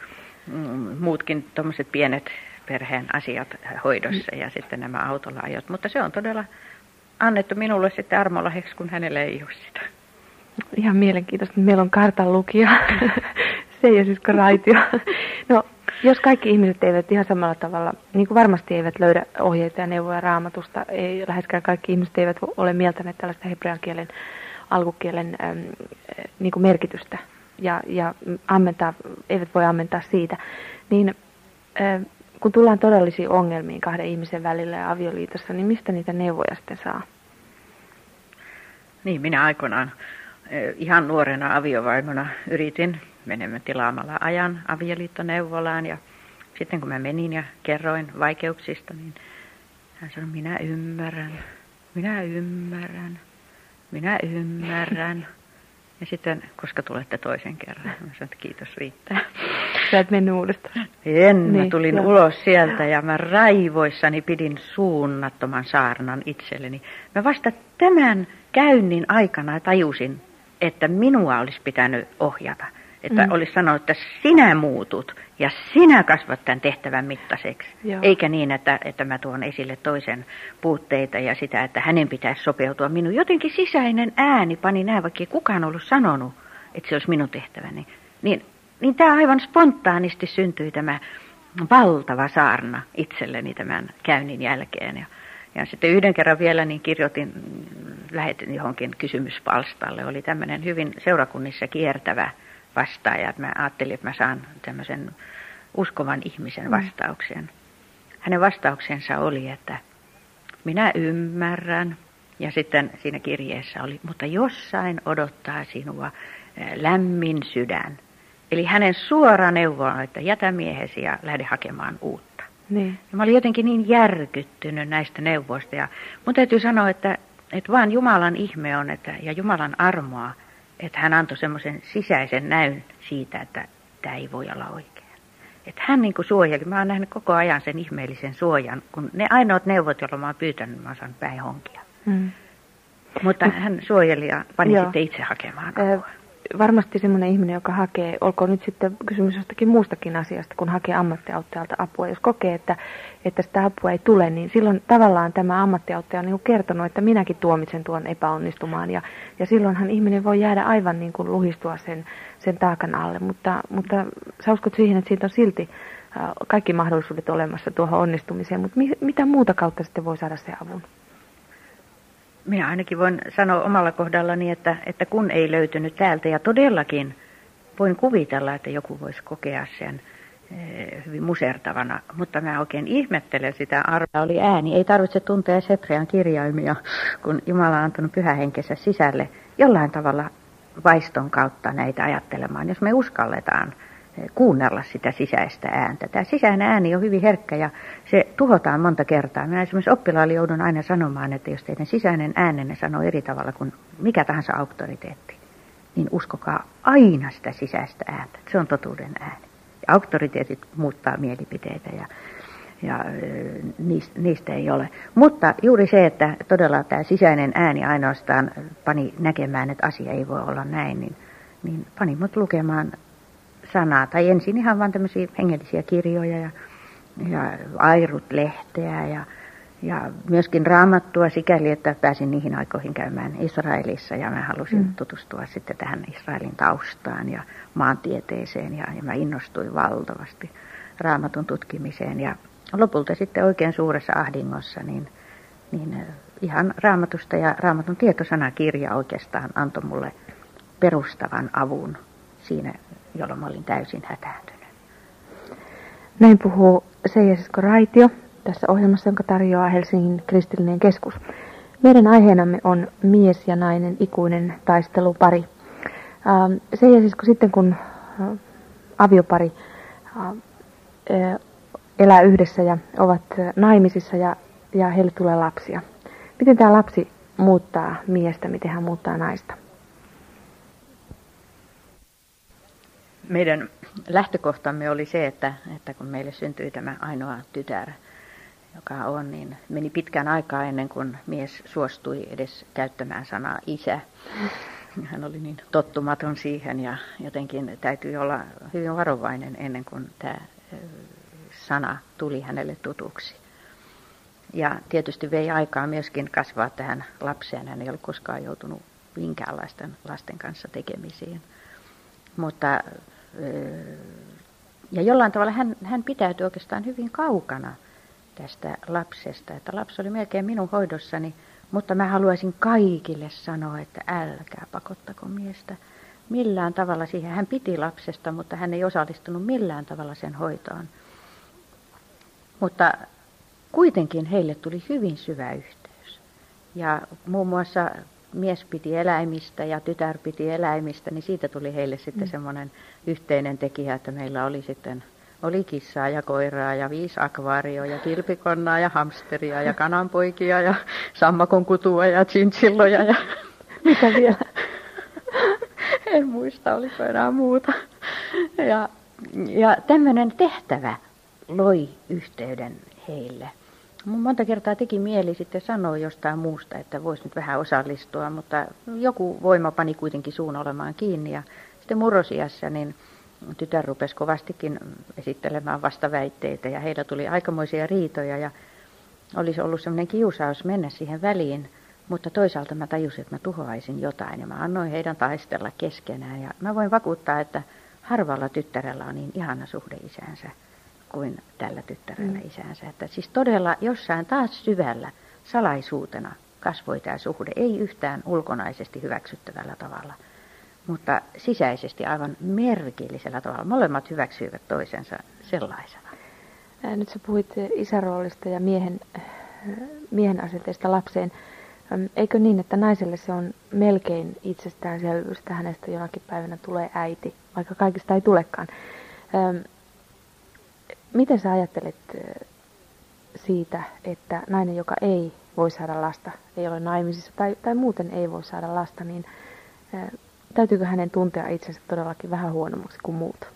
Speaker 2: muutkin tuommoiset pienet perheen asiat hoidossa ja sitten nämä autolla ajot. Mutta se on todella annettu minulle sitten armolahjaksi, kun hänelle ei ole sitä.
Speaker 1: Ihan mielenkiintoista. Meillä on kartanlukija, Seija Sisko-Raitio. No, jos kaikki ihmiset eivät ihan samalla tavalla, niin kuin varmasti eivät löydä ohjeita ja neuvoja Raamatusta, ei, läheskään kaikki ihmiset eivät ole mieltäneet tällaista hebrean kielen, alkukielen äm, niin kuin merkitystä. Ja, ja ammentaa, eivät voi ammentaa siitä, niin äh, kun tullaan todellisiin ongelmiin kahden ihmisen välillä ja avioliitossa, niin mistä niitä neuvoja sitten saa?
Speaker 2: Niin, minä aikoinaan äh, ihan nuorena aviovaimona yritin menemään tilaamalla ajan avioliittoneuvolaan ja sitten kun mä menin ja kerroin vaikeuksista, niin hän sanoi, minä ymmärrän. minä ymmärrän, minä ymmärrän. Ja sitten, koska tulette toisen kerran, mä sanoin, että kiitos riittää.
Speaker 1: Sä et mennyt uudestaan.
Speaker 2: En,
Speaker 1: niin,
Speaker 2: mä tulin
Speaker 1: joo.
Speaker 2: ulos sieltä ja mä raivoissani pidin suunnattoman saarnan itselleni. Mä vasta tämän käynnin aikana tajusin, että minua olisi pitänyt ohjata. Että mm. olisi sanonut, että sinä muutut ja sinä kasvat tämän tehtävän mittaiseksi. Joo. Eikä niin, että, että mä tuon esille toisen puutteita ja sitä, että hänen pitäisi sopeutua minun. Jotenkin sisäinen ääni pani näin, vaikka ei kukaan ollut sanonut, että se olisi minun tehtäväni. Niin, niin tämä aivan spontaanisti syntyi tämä valtava saarna itselleni tämän käynnin jälkeen. Ja, ja sitten yhden kerran vielä niin kirjoitin, lähetin johonkin kysymyspalstalle. Oli tämmöinen hyvin seurakunnissa kiertävä vastaaja. Mä ajattelin, että mä saan tämmöisen uskovan ihmisen vastauksen. Hänen vastauksensa oli, että minä ymmärrän. Ja sitten siinä kirjeessä oli, mutta jossain odottaa sinua lämmin sydän. Eli hänen suora neuvo on, että jätä miehesi ja lähde hakemaan uutta.
Speaker 1: Niin.
Speaker 2: Ja mä olin jotenkin niin järkyttynyt näistä neuvoista. Ja mun täytyy sanoa, että, että vaan Jumalan ihme on että, ja Jumalan armoa, että hän antoi semmoisen sisäisen näyn siitä, että tämä ei voi olla oikein. Että hän niin kuin suojeli. Mä oon nähnyt koko ajan sen ihmeellisen suojan, kun ne ainoat neuvot, joilla mä oon pyytänyt, mä oon saanut päin honkia. Mm. Mutta hän suojeli ja pani Joo. sitten itse hakemaan apua.
Speaker 1: Varmasti semmoinen ihminen, joka hakee, olkoon nyt sitten kysymys jostakin muustakin asiasta, kun hakee ammattiauttajalta apua. Jos kokee, että, että sitä apua ei tule, niin silloin tavallaan tämä ammattiauttaja on niin kuin kertonut, että minäkin tuomitsen tuon epäonnistumaan. Ja, ja silloinhan ihminen voi jäädä aivan niin kuin luhistua sen, sen taakan alle. Mutta, mutta sä uskot siihen, että siitä on silti äh, kaikki mahdollisuudet olemassa tuohon onnistumiseen. Mutta mi, mitä muuta kautta sitten voi saada se avun?
Speaker 2: Minä ainakin voin sanoa omalla kohdallani, että, että kun ei löytynyt täältä, ja todellakin voin kuvitella, että joku voisi kokea sen e, hyvin musertavana, mutta mä oikein ihmettelen sitä arvoa. Oli ääni, ei tarvitse tuntea Hebrean kirjaimia, kun Jumala on antanut pyhähenkensä sisälle jollain tavalla vaiston kautta näitä ajattelemaan, jos me uskalletaan kuunnella sitä sisäistä ääntä. Tämä sisäinen ääni on hyvin herkkä ja se tuhotaan monta kertaa. Minä esimerkiksi oppilaalle joudun aina sanomaan, että jos teidän sisäinen äänenne sanoo eri tavalla kuin mikä tahansa auktoriteetti, niin uskokaa aina sitä sisäistä ääntä. Se on totuuden ääni. Ja auktoriteetit muuttaa mielipiteitä ja, ja niistä, niistä ei ole. Mutta juuri se, että todella tämä sisäinen ääni ainoastaan pani näkemään, että asia ei voi olla näin, niin, niin pani mut lukemaan sanaa, tai ensin ihan vaan tämmöisiä hengellisiä kirjoja ja, ja Airut-lehteä ja, ja myöskin Raamattua sikäli, että pääsin niihin aikoihin käymään Israelissa ja mä halusin mm. tutustua sitten tähän Israelin taustaan ja maantieteeseen ja, ja mä innostuin valtavasti Raamatun tutkimiseen ja lopulta sitten oikein suuressa ahdingossa niin, niin ihan Raamatusta ja Raamatun tietosanakirja oikeastaan antoi mulle perustavan avun siinä, jolloin mä olin täysin hätääntynyt.
Speaker 1: Näin puhuu Seija Sisko-Raitio tässä ohjelmassa, jonka tarjoaa Helsingin kristillinen keskus. Meidän aiheenamme on mies ja nainen ikuinen taistelupari. Ähm, Seija Sisko, sitten kun äh, aviopari äh, elää yhdessä ja ovat naimisissa ja, ja heille tulee lapsia. Miten tämä lapsi muuttaa miestä, miten hän muuttaa naista?
Speaker 2: Meidän lähtökohtamme oli se, että, että kun meille syntyi tämä ainoa tytär, joka on, niin meni pitkään aikaa ennen kuin mies suostui edes käyttämään sanaa isä. Hän oli niin tottumaton siihen ja jotenkin täytyy olla hyvin varovainen ennen kuin tämä sana tuli hänelle tutuksi. Ja tietysti vei aikaa myöskin kasvaa tähän lapseen. Hän ei ole koskaan joutunut minkäänlaisten lasten kanssa tekemisiin. Mutta ja jollain tavalla hän, hän pitäytyi oikeastaan hyvin kaukana tästä lapsesta. Että lapsi oli melkein minun hoidossani, mutta mä haluaisin kaikille sanoa, että älkää pakottako miestä millään tavalla siihen. Hän piti lapsesta, mutta hän ei osallistunut millään tavalla sen hoitoon. Mutta kuitenkin heille tuli hyvin syvä yhteys. Ja muun muassa mies piti eläimistä ja tytär piti eläimistä, niin siitä tuli heille sitten mm. semmoinen yhteinen tekijä, että meillä oli sitten oli kissaa ja koiraa ja viisi akvaarioa ja kilpikonnaa ja hamsteria ja kananpoikia ja sammakon kutua ja chinchilloja. Ja
Speaker 1: mitä vielä?
Speaker 2: En muista, oliko enää muuta. Ja, ja tämmöinen tehtävä loi yhteyden heille. Mun monta kertaa teki mieli sitten sanoa jostain muusta, että voisi nyt vähän osallistua, mutta joku voima pani kuitenkin suun olemaan kiinni. Ja sitten murrosiassa niin tytär rupesi kovastikin esittelemään vastaväitteitä ja heillä tuli aikamoisia riitoja ja olisi ollut semmoinen kiusaus mennä siihen väliin. Mutta toisaalta mä tajusin, että mä tuhoaisin jotain ja mä annoin heidän taistella keskenään. Ja mä voin vakuuttaa, että harvalla tyttärellä on niin ihana suhde isäänsä kuin tällä tyttärellä mm. isäänsä. Että siis todella jossain taas syvällä salaisuutena kasvoi tämä suhde. Ei yhtään ulkonaisesti hyväksyttävällä tavalla, mutta sisäisesti aivan merkillisellä tavalla. Molemmat hyväksyivät toisensa sellaisena.
Speaker 1: Nyt sä puhuit isäroolista ja miehen, miehen asenteesta lapseen. Eikö niin, että naiselle se on melkein itsestäänselvyys, että hänestä jonakin päivänä tulee äiti, vaikka kaikista ei tulekaan. Miten sä ajattelet siitä, että nainen, joka ei voi saada lasta, ei ole naimisissa tai, tai muuten ei voi saada lasta, niin täytyykö hänen tuntea itsensä todellakin vähän huonommaksi kuin muut?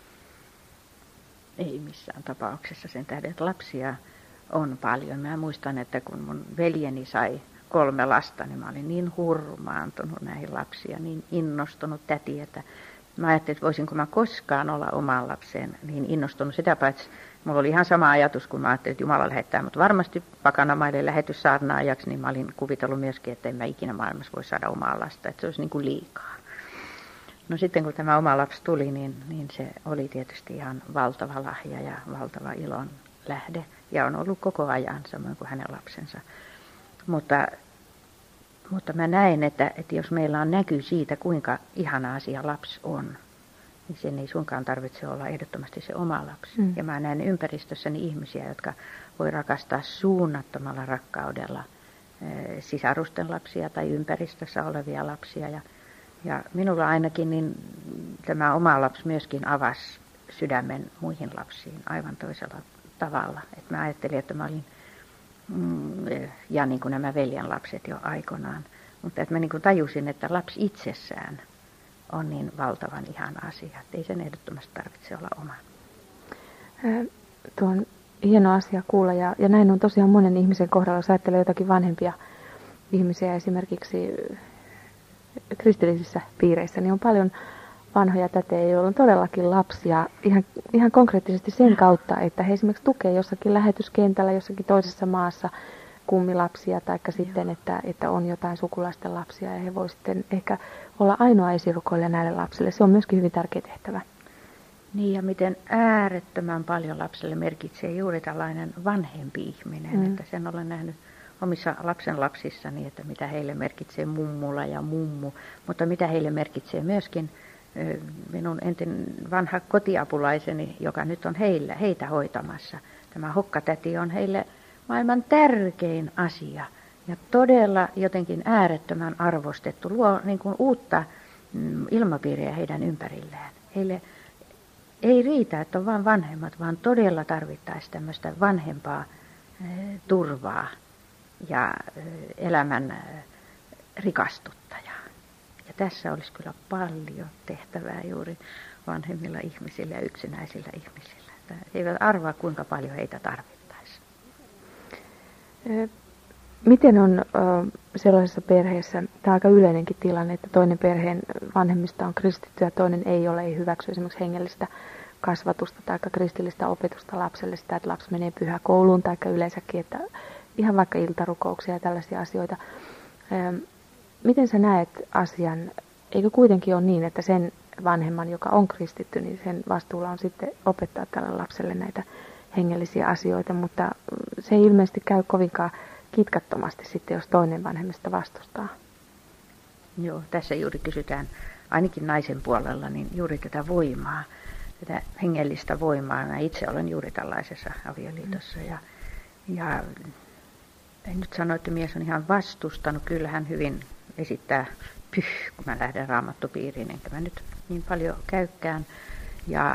Speaker 2: Ei missään tapauksessa sen tähden, että lapsia on paljon. Mä muistan, että kun mun veljeni sai kolme lasta, niin mä olin niin hurmaantunut näihin lapsia, niin innostunut täti, että mä ajattelin, että voisinko mä koskaan olla omaan lapseen niin innostunut. Sitä paitsi mulla oli ihan sama ajatus, kun mä ajattelin, että Jumala lähettää mut varmasti pakanamaille lähetyssaarnaajaksi, niin mä olin kuvitellut myöskin, että en mä ikinä maailmassa voi saada omaa lasta, että se olisi niin kuin liikaa. No sitten kun tämä oma lapsi tuli, niin, niin se oli tietysti ihan valtava lahja ja valtava ilon lähde. Ja on ollut koko ajan, samoin kuin hänen lapsensa. Mutta, mutta mä näen, että, että jos meillä on näky siitä, kuinka ihana asia lapsi on, niin sen ei suinkaan tarvitse olla ehdottomasti se oma lapsi. Mm. Ja mä näen ympäristössäni ihmisiä, jotka voi rakastaa suunnattomalla rakkaudella e, sisarusten lapsia tai ympäristössä olevia lapsia. Ja, ja minulla ainakin niin tämä oma lapsi myöskin avasi sydämen muihin lapsiin aivan toisella tavalla. Et mä ajattelin, että mä olin ja niin kuin nämä veljen lapset jo aikoinaan. Mutta että mä niin kuin tajusin, että lapsi itsessään on niin valtavan ihana asia, että ei sen ehdottomasti tarvitse olla oma.
Speaker 1: Tuo on hieno asia kuulla ja, ja näin on tosiaan monen ihmisen kohdalla, jos ajattelee jotakin vanhempia ihmisiä esimerkiksi kristillisissä piireissä, niin on paljon vanhoja tätejä, joilla on todellakin lapsia ihan, ihan konkreettisesti sen kautta, että he esimerkiksi tukee jossakin lähetyskentällä, jossakin toisessa maassa kummilapsia, tai sitten, että, että on jotain sukulaisten lapsia, ja he voi sitten ehkä olla ainoa esirukoilija näille lapsille. Se on myöskin hyvin tärkeä tehtävä.
Speaker 2: Niin, ja miten äärettömän paljon lapselle merkitsee juuri tällainen vanhempi ihminen, mm. että sen olen nähnyt omissa lapsen lapsissani, että mitä heille merkitsee mummula ja mummu, mutta mitä heille merkitsee myöskin minun entinen vanha kotiapulaiseni, joka nyt on heillä, heitä hoitamassa. Tämä hokkatäti on heille maailman tärkein asia ja todella jotenkin äärettömän arvostettu. Luo niin kuin uutta ilmapiiriä heidän ympärillään. Heille ei riitä, että on vain vanhemmat, vaan todella tarvittaisiin tämmöistä vanhempaa turvaa ja elämän rikastuttajaa. Ja tässä olisi kyllä paljon tehtävää juuri vanhemmilla ihmisillä ja yksinäisillä ihmisillä. He eivät arvaa, kuinka paljon heitä tarvittaisiin.
Speaker 1: Miten on sellaisessa perheessä, tämä on aika yleinenkin tilanne, että toinen perheen vanhemmista on kristitty ja toinen ei ole, ei hyväksy esimerkiksi hengellistä kasvatusta tai kristillistä opetusta lapselle, sitä, että lapsi menee pyhäkouluun tai yleensäkin, että ihan vaikka iltarukouksia ja tällaisia asioita. Miten sä näet asian? Eikö kuitenkin ole niin, että sen vanhemman, joka on kristitty, niin sen vastuulla on sitten opettaa tälle lapselle näitä hengellisiä asioita, mutta se ei ilmeisesti käy kovinkaan kitkattomasti sitten, jos toinen vanhemmista vastustaa.
Speaker 2: Joo, tässä juuri kysytään ainakin naisen puolella, niin juuri tätä voimaa, tätä hengellistä voimaa. Mä itse olen juuri tällaisessa avioliitossa ja, ja en nyt sano, että mies on ihan vastustanut. Kyllä hän hyvin esittää pyh, kun mä lähden raamattupiiriin, enkä mä nyt niin paljon käykään. Ja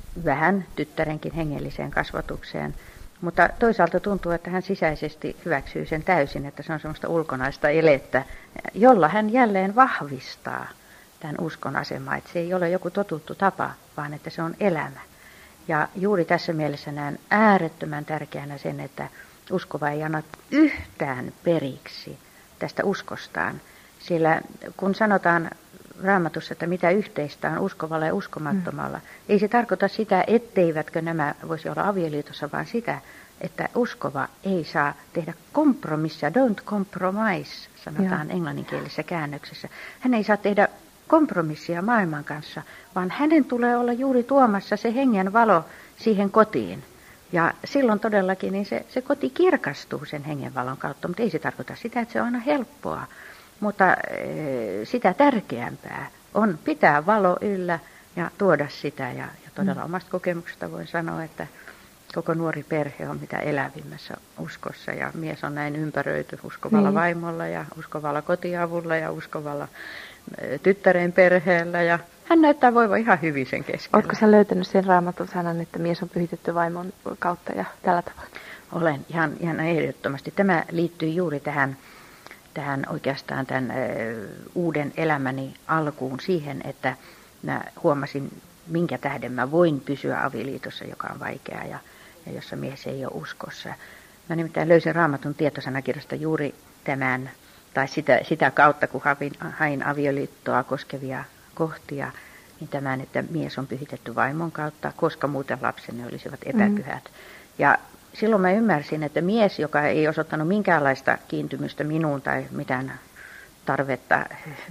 Speaker 2: vähän tyttärenkin hengelliseen kasvatukseen. Mutta toisaalta tuntuu, että hän sisäisesti hyväksyy sen täysin, että se on semmoista ulkonaista elettä, jolla hän jälleen vahvistaa tämän uskon asemaa. Että se ei ole joku totuttu tapa, vaan että se on elämä. Ja juuri tässä mielessä näen äärettömän tärkeänä sen, että uskova ei anna yhtään periksi tästä uskostaan. Sillä kun sanotaan Raamatussa, että mitä yhteistä on uskovalla ja uskomattomalla, mm. ei se tarkoita sitä, etteivätkö nämä voisi olla avioliitossa, vaan sitä, että uskova ei saa tehdä kompromissia, don't compromise, sanotaan ja. englanninkielisessä käännöksessä. Hän ei saa tehdä kompromissia maailman kanssa, vaan hänen tulee olla juuri tuomassa se hengen valo siihen kotiin. Ja silloin todellakin niin se, se koti kirkastuu sen hengenvalon kautta, mutta ei se tarkoita sitä, että se on aina helppoa. Mutta e, sitä tärkeämpää on pitää valo yllä ja tuoda sitä. Ja, ja todella omasta kokemuksesta voin sanoa, että koko nuori perhe on mitä elävimmässä uskossa. Ja mies on näin ympäröity uskovalla niin. vaimolla ja uskovalla kotiavulla ja uskovalla e, tyttären perheellä. Ja hän näyttää voivan ihan hyvin sen keskellä.
Speaker 1: Oletko sä löytänyt sen Raamatun sanan, että mies on pyhitetty vaimon kautta ja tällä tavalla?
Speaker 2: Olen ihan, ihan ehdottomasti. Tämä liittyy juuri tähän, tähän oikeastaan tämän ö, uuden elämäni alkuun siihen, että mä huomasin, minkä tähden mä voin pysyä avioliitossa, joka on vaikeaa ja, ja jossa mies ei ole uskossa. Mä nimittäin löysin Raamatun tietosanakirjasta juuri tämän, tai sitä, sitä kautta, kun hain, hain avioliittoa koskevia kohtia, niin tämän, että mies on pyhitetty vaimon kautta, koska muuten lapsenne olisivat epäpyhät. Mm. Ja silloin mä ymmärsin, että mies, joka ei osoittanut minkäänlaista kiintymystä minuun tai mitään tarvetta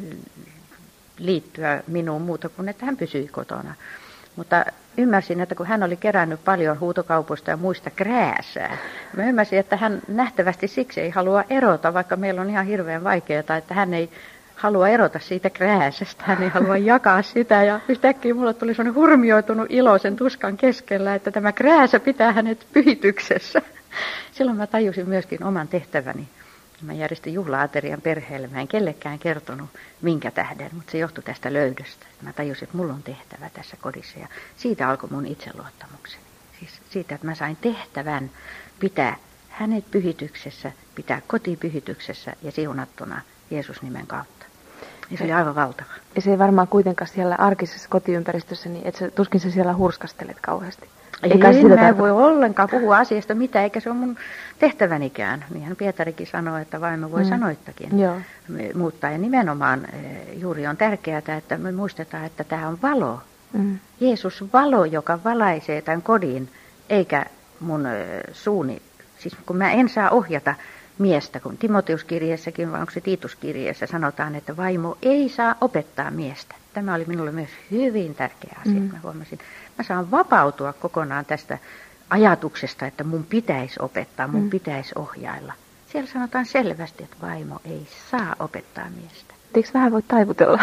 Speaker 2: liittyä minuun muuta kuin, että hän pysyi kotona. Mutta ymmärsin, että kun hän oli kerännyt paljon huutokaupoista ja muista krääsää, mä ymmärsin, että hän nähtävästi siksi ei halua erota, vaikka meillä on ihan hirveän vaikeaa, että hän ei halua erota siitä krääsästä, hän ei halua jakaa sitä. Ja yhtäkkiä mulle tuli sellainen hurmioitunut ilo sen tuskan keskellä, että tämä krääsä pitää hänet pyhityksessä. Silloin mä tajusin myöskin oman tehtäväni. Mä järjestin juhla-aterian perheelle. Mä en kellekään kertonut minkä tähden, mutta se johtui tästä löydöstä. Mä tajusin, että mulla on tehtävä tässä kodissa ja siitä alkoi mun itseluottamukseni. Siis siitä, että mä sain tehtävän pitää hänet pyhityksessä, pitää koti pyhityksessä ja siunattuna Jeesus-nimen kautta. Ja se oli aivan valtava. Ja
Speaker 1: se ei varmaan kuitenkaan siellä arkisessa kotiympäristössä, niin et sä, tuskin sä siellä hurskastelet kauheasti.
Speaker 2: Ei, ei sitä mä en voi ollenkaan puhua asiasta mitä, eikä se ole mun tehtävänikään. Niinhän Pietarikin sanoi, että vaimo voi mm. sanoittakin Joo. muuttaa. Ja nimenomaan juuri on tärkeää, että me muistetaan, että tämä on valo. Mm. Jeesus valo, joka valaisee tämän kodin, eikä mun suuni. Siis kun mä en saa ohjata miestä, kun Timoteuskirjeessäkin, vai onko se Tiituskirjeessä, sanotaan, että vaimo ei saa opettaa miestä. Tämä oli minulle myös hyvin tärkeä asia, mm. mä huomasin. Mä saan vapautua kokonaan tästä ajatuksesta, että mun pitäisi opettaa, mun mm. pitäisi ohjailla. Siellä sanotaan selvästi, että vaimo ei saa opettaa miestä.
Speaker 1: Eikö vähän voi taivutella?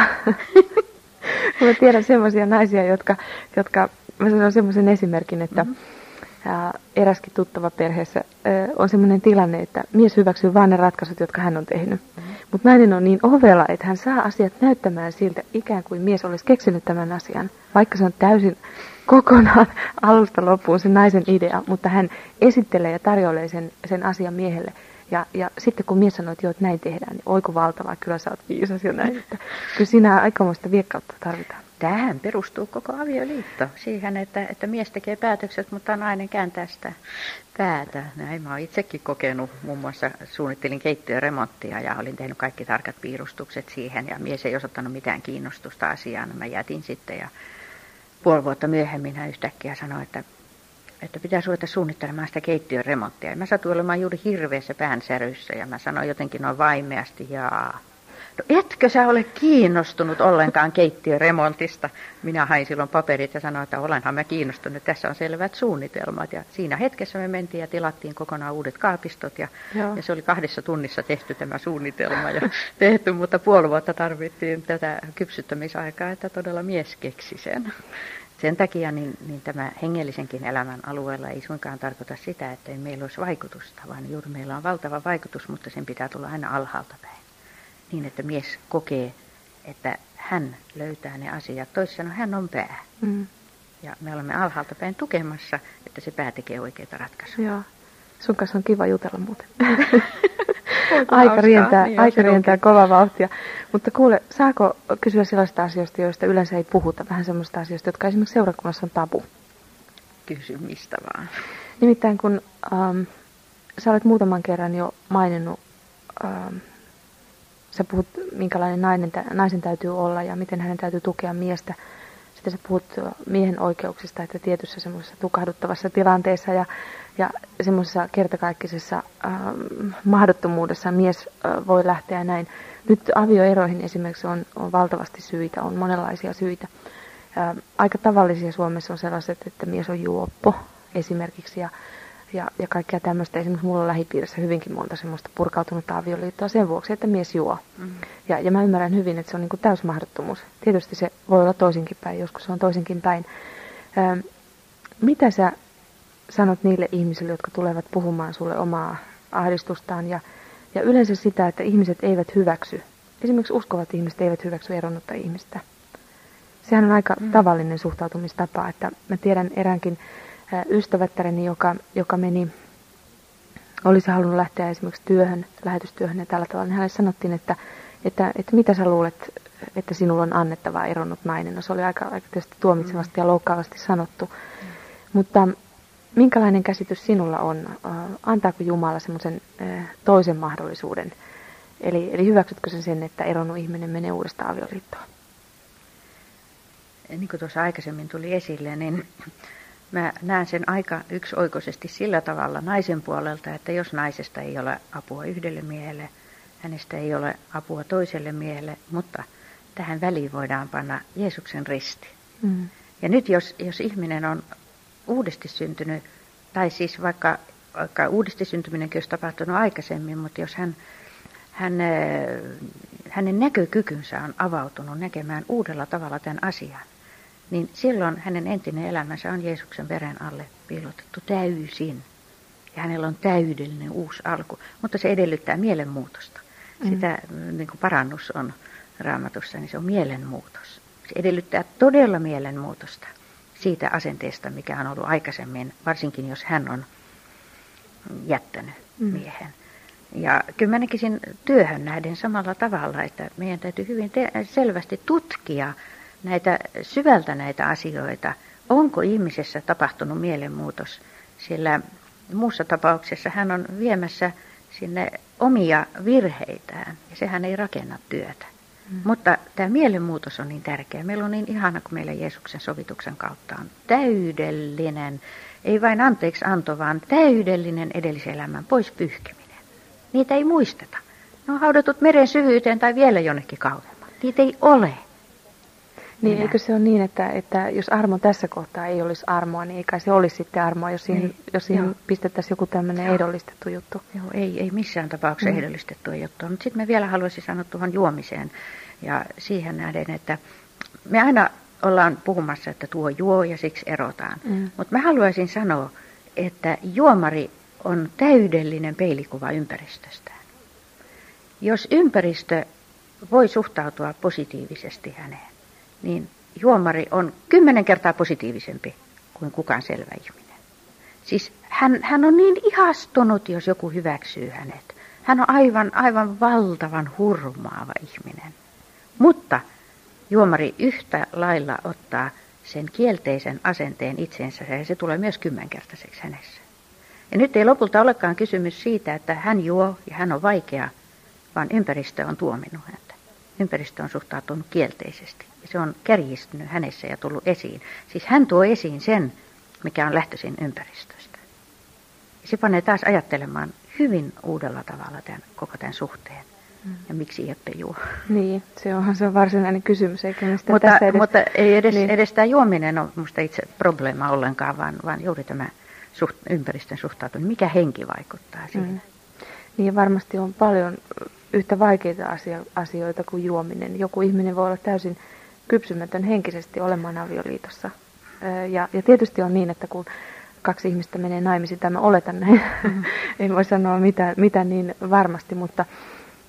Speaker 1: Mä tiedän semmoisia naisia, jotka, jotka mä sanon semmoisen esimerkin, että mm. Ja eräskin tuttava perheessä ö, on sellainen tilanne, että mies hyväksyy vain ne ratkaisut, jotka hän on tehnyt. Mm-hmm. Mutta nainen on niin ovela, että hän saa asiat näyttämään siltä, ikään kuin mies olisi keksinyt tämän asian. Vaikka se on täysin kokonaan alusta loppuun se naisen idea, mutta hän esittelee ja tarjoilee sen, sen asian miehelle. Ja, ja sitten kun mies sanoo, että joo, että näin tehdään, niin oiku valtavaa, kyllä sä oot viisas ja näin. Että kyllä siinä aikamoista viekkautta tarvitaan.
Speaker 2: Tähän perustuu koko avioliitto. Siihen, että, että mies tekee päätökset, mutta nainen kääntää sitä päätä. Näin mä oon itsekin kokenut. Muun muassa suunnittelin keittiöremonttia ja olin tehnyt kaikki tarkat piirustukset siihen. Ja mies ei osoittanut mitään kiinnostusta asiaan. Mä jätin sitten ja puoli vuotta myöhemmin hän yhtäkkiä sanoi, että, että pitäisi ruveta suunnittelemaan sitä keittiöremonttia. Ja mä satuin olemaan juuri hirveässä päänsäryssä ja mä sanoin jotenkin noin vaimeasti, jaa. No etkö sä ole kiinnostunut ollenkaan keittiöremontista? Minä hain silloin paperit ja sanoin, että olenhan mä kiinnostunut. Tässä on selvät suunnitelmat. Ja siinä hetkessä me mentiin ja tilattiin kokonaan uudet kaapistot. Ja, ja se oli kahdessa tunnissa tehty tämä suunnitelma ja tehty, mutta puoli vuotta tarvittiin tätä kypsyttämisaikaa, että todella mies keksi sen. Sen takia niin, niin tämä hengellisenkin elämän alueella ei suinkaan tarkoita sitä, että ei meillä olisi vaikutusta, vaan juuri meillä on valtava vaikutus, mutta sen pitää tulla aina alhaalta päin. Niin, että mies kokee, että hän löytää ne asiat. Toisin sanoen hän on pää. Mm. Ja me olemme alhaalta päin tukemassa, että se pää tekee oikeita ratkaisuja.
Speaker 1: Joo. Sun kanssa on kiva jutella muuten. aika rientää, niin aika rientää kova vauhtia. Mutta kuule, saako kysyä sellaista asioista, joista yleensä ei puhuta? Vähän sellaista asioista, jotka esimerkiksi seurakunnassa on tabu.
Speaker 2: Kysy mistä vaan.
Speaker 1: Nimittäin kun ähm, sä olet muutaman kerran jo maininnut, ähm, sä puhut minkälainen nainen, naisen täytyy olla ja miten hänen täytyy tukea miestä. Sitten sä puhut miehen oikeuksista, että tietyssä semmoisessa tukahduttavassa tilanteessa ja, ja semmoisessa kertakaikkisessa ähm, mahdottomuudessa mies äh, voi lähteä näin. Nyt avioeroihin esimerkiksi on, on valtavasti syitä, on monenlaisia syitä. Äh, aika tavallisia Suomessa on sellaiset, että mies on juoppo esimerkiksi ja, ja, ja kaikkea tämmöistä. Esimerkiksi mulla on lähipiirissä hyvinkin monta semmoista purkautunutta avioliittoa sen vuoksi, että mies juo. Mm. Ja, ja mä ymmärrän hyvin, että se on niin kuin täysmahdottomuus. Tietysti se voi olla toisinkin päin, joskus se on toisinkin päin. Äh, mitä sä sanot niille ihmisille, jotka tulevat puhumaan sulle omaa ahdistustaan ja, ja yleensä sitä, että ihmiset eivät hyväksy. Esimerkiksi uskovat ihmiset eivät hyväksy eronnutta ihmistä. Sehän on aika mm. tavallinen suhtautumistapa, että mä tiedän eräänkin ä, ystävättäreni, joka, joka meni, olisi halunnut lähteä esimerkiksi työhön, lähetystyöhön ja tällä tavalla, niin hänelle sanottiin, että, että, että mitä sä luulet, että sinulla on annettavaa eronnut nainen. No se oli aika, aika tietysti tuomitsevasti mm. ja loukkaavasti sanottu, mm. mutta minkälainen käsitys sinulla on? Antaako Jumala semmoisen toisen mahdollisuuden? Eli, eli hyväksytkö sen sen, että eronnut ihminen menee uudestaan avioliittoon?
Speaker 2: Niin kuin tuossa aikaisemmin tuli esille, niin mä näen sen aika yksioikoisesti sillä tavalla naisen puolelta, että jos naisesta ei ole apua yhdelle miehelle, hänestä ei ole apua toiselle miehelle, mutta tähän väliin voidaan panna Jeesuksen risti. Mm. Ja nyt jos, jos ihminen on uudesti syntynyt, tai siis vaikka, vaikka uudesti syntyminenkin olisi tapahtunut aikaisemmin, mutta jos hän, hän, hänen näkökykynsä on avautunut näkemään uudella tavalla tämän asian, niin silloin hänen entinen elämänsä on Jeesuksen veren alle piilotettu täysin. Ja hänellä on täydellinen uusi alku, mutta se edellyttää mielenmuutosta. Mm. Sitä niin kuin parannus on Raamatussa, niin se on mielenmuutos. Se edellyttää todella mielenmuutosta siitä asenteesta, mikä on ollut aikaisemmin, varsinkin jos hän on jättänyt mm. miehen. Ja kyllä mä näkisin työhön nähden samalla tavalla, että meidän täytyy hyvin te- selvästi tutkia näitä, syvältä näitä asioita. Onko ihmisessä tapahtunut mielenmuutos, sillä muussa tapauksessa hän on viemässä sinne omia virheitään ja sehän ei rakenna työtä. Mm. Mutta tämä mielenmuutos on niin tärkeä. Meillä on niin ihana, kun meillä Jeesuksen sovituksen kautta on täydellinen, ei vain anteeksi anto, vaan täydellinen edellisen elämän pois pyyhkiminen. Niitä ei muisteta. Ne on haudatut meren syvyyteen tai vielä jonnekin kauemmas. Niitä ei ole.
Speaker 1: Niin, eikö se ole niin, että, että jos armo tässä kohtaa ei olisi armoa, niin eikä se olisi sitten armoa, jos siihen, niin, jos siihen pistettäisiin joku tämmöinen ehdollistettu juttu.
Speaker 2: Joo, ei, ei missään tapauksessa mm. ehdollistettua juttua. Mutta sitten me vielä haluaisin sanoa tuohon juomiseen ja siihen nähden, että me aina ollaan puhumassa, että tuo juo ja siksi erotaan. Mm. Mutta mä haluaisin sanoa, että juomari on täydellinen peilikuva ympäristöstään. Jos ympäristö voi suhtautua positiivisesti häneen, niin juomari on kymmenen kertaa positiivisempi kuin kukaan selvä ihminen. Siis hän, hän on niin ihastunut, jos joku hyväksyy hänet. Hän on aivan, aivan valtavan hurmaava ihminen. Mutta juomari yhtä lailla ottaa sen kielteisen asenteen itseensä ja se tulee myös kymmenkertaiseksi hänessä. Ja nyt ei lopulta olekaan kysymys siitä, että hän juo ja hän on vaikea, vaan ympäristö on tuominut häntä. Ympäristö on suhtautunut kielteisesti ja se on kärjistynyt hänessä ja tullut esiin. Siis hän tuo esiin sen, mikä on lähtöisin ympäristöstä. Ja se panee taas ajattelemaan hyvin uudella tavalla tämän, koko tämän suhteen. Mm. Ja miksi Jeppe juo?
Speaker 1: Niin, se onhan se on varsinainen kysymys, eikä me sitä
Speaker 2: mutta,
Speaker 1: tässä edes...
Speaker 2: Mutta ei edes, niin. edes tämä juominen ole minusta itse probleema ollenkaan, vaan, vaan juuri tämä suht, ympäristön suhtautuminen. Mikä henki vaikuttaa siihen? Mm.
Speaker 1: Niin varmasti on paljon yhtä vaikeita asioita kuin juominen. Joku ihminen voi olla täysin kypsymätön henkisesti olemaan avioliitossa. Ja, ja tietysti on niin, että kun kaksi ihmistä menee naimisiin, tai mä oletan näin, mm-hmm. en voi sanoa mitä, mitä niin varmasti, mutta,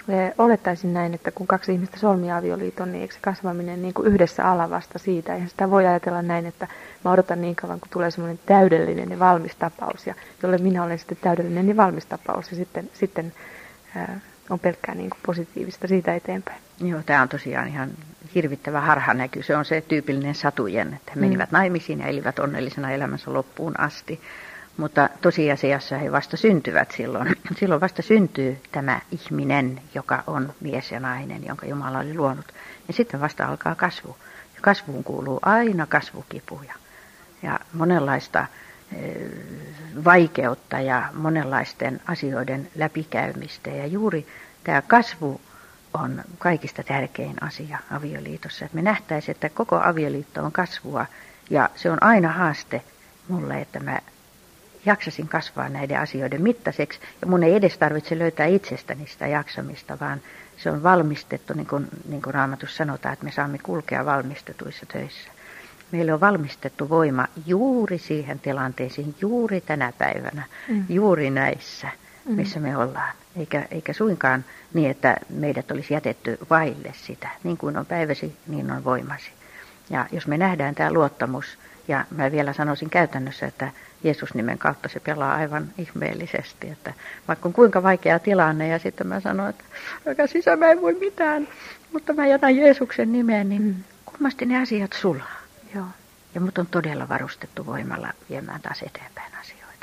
Speaker 1: olettaisin näin, että kun kaksi ihmistä solmii avioliiton, niin eikö se kasvaminen niin kuin yhdessä ala vasta siitä? Eihän sitä voi ajatella näin, että mä odotan niin kauan, kun tulee semmoinen täydellinen ja valmis tapaus, ja jolle minä olen sitten täydellinen ja valmis tapaus, ja sitten, sitten ää, on pelkkää niin kuin positiivista siitä eteenpäin.
Speaker 2: Joo, tämä on tosiaan ihan hirvittävä harhanäky. Se on se tyypillinen satujen, että he menivät mm. naimisiin ja elivät onnellisena elämänsä loppuun asti. Mutta tosiasiassa he vasta syntyvät silloin. Silloin vasta syntyy tämä ihminen, joka on mies ja nainen, jonka Jumala oli luonut. Ja sitten vasta alkaa kasvu. Ja kasvuun kuuluu aina kasvukipuja ja monenlaista e, vaikeutta ja monenlaisten asioiden läpikäymistä. Ja juuri tämä kasvu on kaikista tärkein asia avioliitossa. Että me nähtäisiin, että koko avioliitto on kasvua ja se on aina haaste mulle, että mä jaksasin kasvaa näiden asioiden mittaiseksi, ja mun ei edes tarvitse löytää itsestäni sitä jaksamista, vaan se on valmistettu, niin kuin, niin kuin Raamatussa sanotaan, että me saamme kulkea valmistetuissa töissä. Meille on valmistettu voima juuri siihen tilanteeseen, juuri tänä päivänä, mm. juuri näissä, missä mm. me ollaan. Eikä, eikä suinkaan niin, että meidät olisi jätetty vaille sitä. Niin kuin on päiväsi, niin on voimasi. Ja jos me nähdään tämä luottamus, ja mä vielä sanoisin käytännössä, että Jeesus-nimen kautta se pelaa aivan ihmeellisesti, että vaikka on kuinka vaikea tilanne ja sitten mä sanon, että aika sisä mä en voi mitään, mutta mä jätän Jeesuksen nimeen, niin mm. kummasti ne asiat sulaa.
Speaker 1: Joo.
Speaker 2: Ja mut on todella varustettu voimalla viemään taas eteenpäin asioita.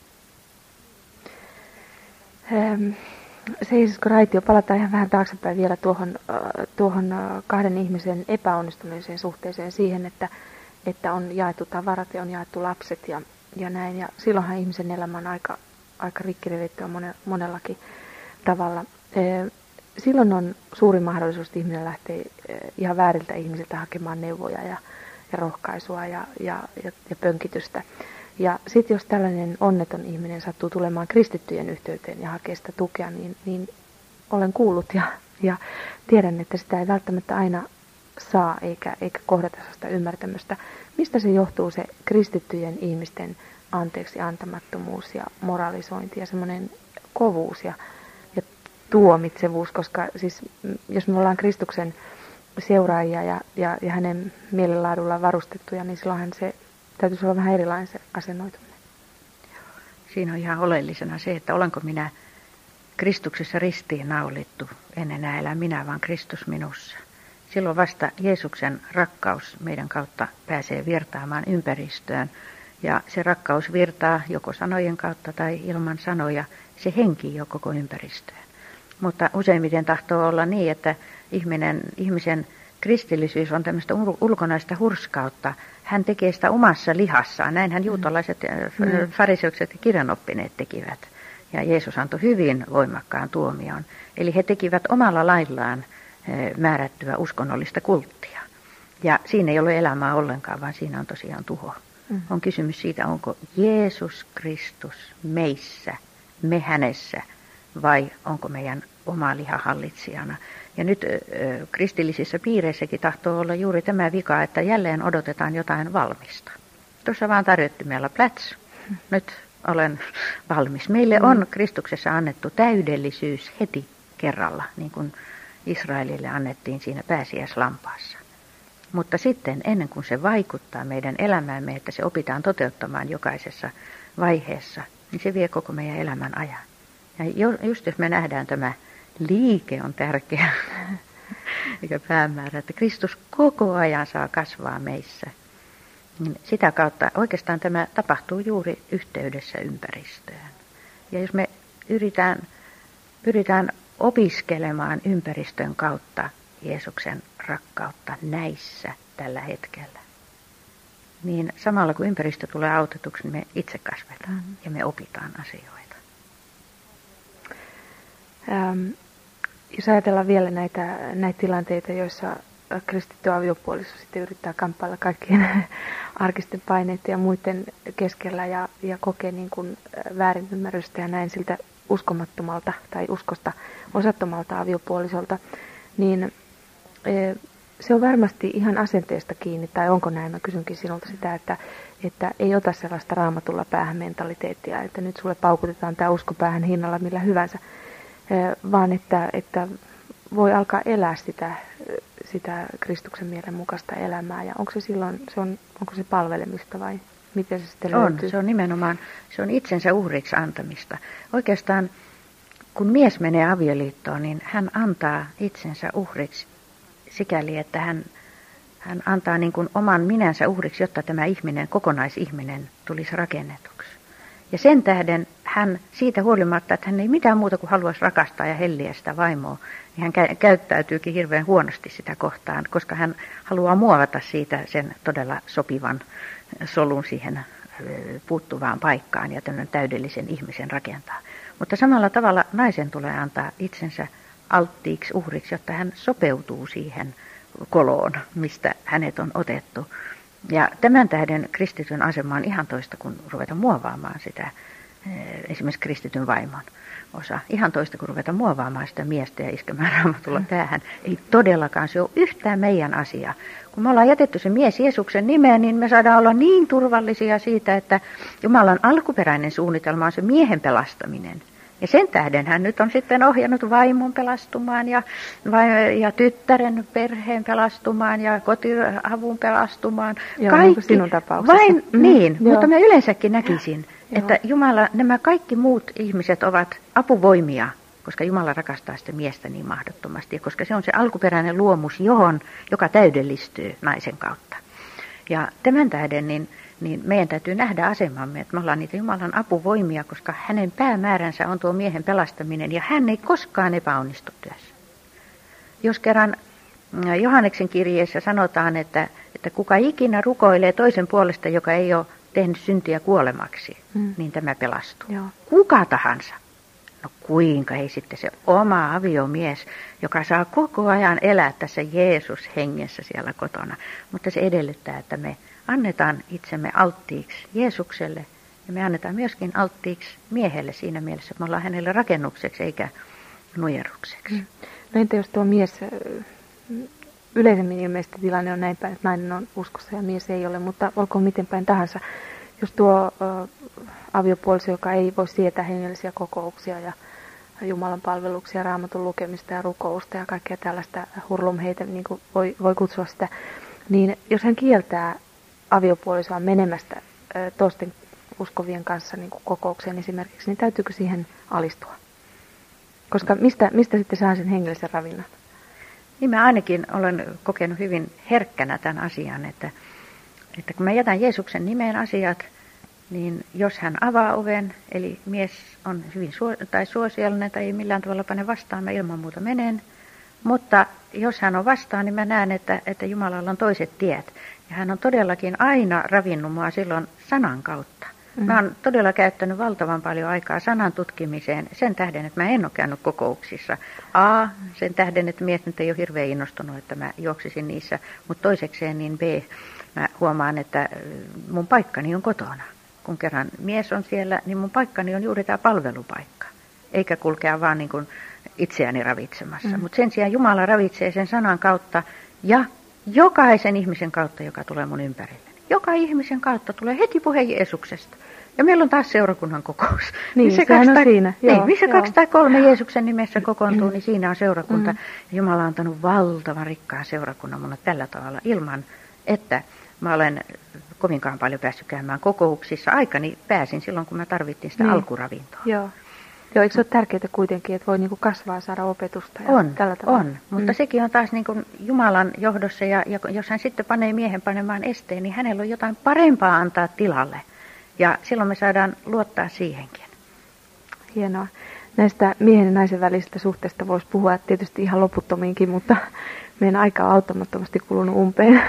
Speaker 1: Ähm, Seisisiko raitio, palataan ihan vähän taaksepäin vielä tuohon, äh, tuohon äh, kahden ihmisen epäonnistuneeseen suhteeseen siihen, että, että on jaettu tavarat ja on jaettu lapset ja Ja näin, ja silloinhan ihmisen elämä on aika, aika rikkirevittyä monellakin tavalla. Silloin on suuri mahdollisuus, että ihminen lähtee ihan vääriltä ihmisiltä hakemaan neuvoja ja, ja rohkaisua ja, ja, ja, ja pönkitystä. Ja sitten jos tällainen onneton ihminen sattuu tulemaan kristittyjen yhteyteen ja hakee sitä tukea, niin, niin olen kuullut ja, ja tiedän, että sitä ei välttämättä aina saa eikä, eikä kohdata sitä ymmärtämystä. Mistä se johtuu se kristittyjen ihmisten anteeksi antamattomuus ja moralisointi ja semmoinen kovuus ja, ja tuomitsevuus, koska siis jos me ollaan Kristuksen seuraajia ja, ja, ja hänen mielenlaadullaan varustettuja, niin silloinhan se täytyisi olla vähän erilainen se asennoituminen.
Speaker 2: Siinä on ihan oleellisena se, että olenko minä Kristuksessa ristiin naulittu, en enää elä minä, vaan Kristus minussa. Silloin vasta Jeesuksen rakkaus meidän kautta pääsee virtaamaan ympäristöön. Ja se rakkaus virtaa joko sanojen kautta tai ilman sanoja. Se henki jo koko ympäristöön. Mutta useimmiten tahtoo olla niin, että ihminen, ihmisen kristillisyys on tämmöistä ulkonaista hurskautta. Hän tekee sitä omassa lihassaan. Näinhän juutalaiset, mm. fariseukset ja kirjanoppineet tekivät. Ja Jeesus antoi hyvin voimakkaan tuomion. Eli he tekivät omalla laillaan määrättyä uskonnollista kulttia. Ja siinä ei ole elämää ollenkaan, vaan siinä on tosiaan tuho. Mm. On kysymys siitä, onko Jeesus Kristus meissä, me hänessä, vai onko meidän oma liha hallitsijana. Ja nyt ö, kristillisissä piireissäkin tahtoo olla juuri tämä vika, että jälleen odotetaan jotain valmista. Tuossa vaan tarjottimella plats. Nyt olen valmis. Meille mm. on Kristuksessa annettu täydellisyys heti kerralla, niin kuin Israelille annettiin siinä pääsiäislampaassa. Mutta sitten ennen kuin se vaikuttaa meidän elämäämme, että se opitaan toteuttamaan jokaisessa vaiheessa, niin se vie koko meidän elämän ajan. Ja just jos me nähdään tämä liike on tärkeä, eikä päämäärä, että Kristus koko ajan saa kasvaa meissä, niin sitä kautta oikeastaan tämä tapahtuu juuri yhteydessä ympäristöön. Ja jos me yritetään, pyritään opiskelemaan ympäristön kautta Jeesuksen rakkautta näissä tällä hetkellä, niin samalla kun ympäristö tulee autetuksi, niin me itse kasvetaan mm. ja me opitaan asioita.
Speaker 1: Ähm, jos ajatellaan vielä näitä, näitä tilanteita, joissa kristitty aviopuoliso sitten yrittää kamppailla kaikkien arkisten paineiden ja muiden keskellä ja, ja kokee niin kuin väärinymmärrystä ja näin siltä uskomattomalta tai uskosta osattomalta aviopuolisolta, niin e, se on varmasti ihan asenteesta kiinni, tai onko näin, mä kysynkin sinulta sitä, että, että ei ota sellaista raamatulla päähän mentaliteettia, että nyt sulle paukutetaan tämä usko päähän hinnalla millä hyvänsä. vaan että, että voi alkaa elää sitä, sitä Kristuksen mielen mukaista elämää. Ja onko se silloin, se on, onko se palvelemista vai miten se sitten
Speaker 2: on,
Speaker 1: löytyy?
Speaker 2: Se on nimenomaan, se on itsensä uhriksi antamista. Oikeastaan kun mies menee avioliittoon, niin hän antaa itsensä uhriksi sikäli, että hän, hän antaa niin kuin oman minänsä uhriksi, jotta tämä ihminen, kokonaisihminen tulisi rakennetuksi. Ja sen tähden hän siitä huolimatta, että hän ei mitään muuta kuin haluaisi rakastaa ja helliä sitä vaimoa, niin hän kä- käyttäytyykin hirveän huonosti sitä kohtaan, koska hän haluaa muovata siitä sen todella sopivan solun siihen puuttuvaan paikkaan ja tämän täydellisen ihmisen rakentaa. Mutta samalla tavalla naisen tulee antaa itsensä alttiiksi uhriksi, jotta hän sopeutuu siihen koloon, mistä hänet on otettu. Ja tämän tähden kristityn asema on ihan toista kuin ruveta muovaamaan sitä, esimerkiksi kristityn vaimon osa. Ihan toista kuin ruveta muovaamaan sitä miestä ja iskemään Raamatulla päähän. Ei todellakaan se ole yhtään meidän asia. Kun me ollaan jätetty se mies Jeesuksen nimeen, niin me saadaan olla niin turvallisia siitä, että Jumalan alkuperäinen suunnitelma on se miehen pelastaminen. Ja sen tähden hän nyt on sitten ohjannut vaimon pelastumaan ja, ja tyttären perheen pelastumaan ja kotiavun pelastumaan.
Speaker 1: Joo, kaikki, niin kuin sinun tapauksessa.
Speaker 2: Vain mm, niin, joo. Mutta mä yleensäkin näkisin,
Speaker 1: joo.
Speaker 2: että Jumala, nämä kaikki muut ihmiset ovat apuvoimia, koska Jumala rakastaa sitä miestä niin mahdottomasti. Ja koska se on se alkuperäinen luomus, johon, joka täydellistyy naisen kautta. Ja tämän tähden niin niin meidän täytyy nähdä asemamme, että me ollaan niitä Jumalan apuvoimia, koska hänen päämääränsä on tuo miehen pelastaminen, ja hän ei koskaan epäonnistu työssä. Jos kerran Johanneksen kirjeessä sanotaan, että, että kuka ikinä rukoilee toisen puolesta, joka ei ole tehnyt syntiä kuolemaksi, mm. niin tämä pelastuu.
Speaker 1: Joo.
Speaker 2: Kuka tahansa. No kuinka ei sitten se oma aviomies, joka saa koko ajan elää tässä Jeesus-hengessä siellä kotona, mutta se edellyttää, että me annetaan itsemme alttiiksi Jeesukselle ja me annetaan myöskin alttiiksi miehelle siinä mielessä, että me ollaan hänelle rakennukseksi eikä nujerrukseksi. Mm.
Speaker 1: No entä jos tuo mies, yleisemmin ilmeisesti tilanne on näin päin, että nainen on uskossa ja mies ei ole, mutta olkoon miten päin tahansa. Jos tuo ö, aviopuoliso, joka ei voi sietää hengellisiä kokouksia ja Jumalan palveluksia, Raamatun lukemista ja rukousta ja kaikkea tällaista hurlumheitä, niin kuin voi, voi kutsua sitä, niin jos hän kieltää aviopuolisoa menemästä ö, toisten uskovien kanssa niin kuin kokoukseen esimerkiksi, niin täytyykö siihen alistua? Koska mistä, mistä sitten saa sen hengellisen ravinnon?
Speaker 2: Niin mä ainakin olen kokenut hyvin herkkänä tämän asian, että, että kun mä jätän Jeesuksen nimeen asiat, niin jos hän avaa oven, eli mies on hyvin suo, tai suosiollinen tai ei millään tavalla pane vastaan, mä ilman muuta menen. Mutta jos hän on vastaan, niin mä näen, että, että Jumalalla on toiset tiet. Ja hän on todellakin aina ravinnut mua silloin sanan kautta. Mm. Mä oon todella käyttänyt valtavan paljon aikaa sanan tutkimiseen sen tähden, että mä en ole käynyt kokouksissa. A, sen tähden, että mies nyt ei ole hirveän innostunut, että mä juoksisin niissä. Mutta toisekseen niin B, mä huomaan, että mun paikkani on kotona. Kun kerran mies on siellä, niin mun paikkani on juuri tämä palvelupaikka. Eikä kulkea vaan niin kuin itseäni ravitsemassa. Mm. Mutta sen sijaan Jumala ravitsee sen sanan kautta ja jokaisen ihmisen kautta, joka tulee mun ympärille. Joka ihmisen kautta tulee heti puhe Jeesuksesta. Ja meillä on taas seurakunnan kokous.
Speaker 1: Niin,
Speaker 2: missä
Speaker 1: sehän
Speaker 2: kaksi
Speaker 1: on
Speaker 2: tai,
Speaker 1: siinä.
Speaker 2: Niin,
Speaker 1: Joo,
Speaker 2: missä
Speaker 1: joo.
Speaker 2: kaksi tai kolme Jeesuksen nimessä kokoontuu, mm. niin siinä on seurakunta.
Speaker 1: Mm.
Speaker 2: Ja Jumala on antanut valtavan rikkaan seurakunnan mulle tällä tavalla ilman, että mä olen kovinkaan paljon päässyt käymään kokouksissa. Aikani pääsin silloin, kun mä tarvittiin sitä
Speaker 1: niin.
Speaker 2: alkuravintoa.
Speaker 1: Joo. Joo, eikö se ole tärkeää kuitenkin, että voi niinku kasvaa, saada opetusta? Ja
Speaker 2: on,
Speaker 1: tällä tavalla?
Speaker 2: on. Mutta mm. sekin on taas niin kuin Jumalan johdossa, ja, ja jos hän sitten panee miehen panemaan esteen, niin hänellä on jotain parempaa antaa tilalle. Ja silloin me saadaan luottaa siihenkin.
Speaker 1: Hienoa. Näistä miehen ja naisen välisistä suhteista voisi puhua tietysti ihan loputtomiinkin, mutta meidän aika on auttamattomasti kulunut umpeen.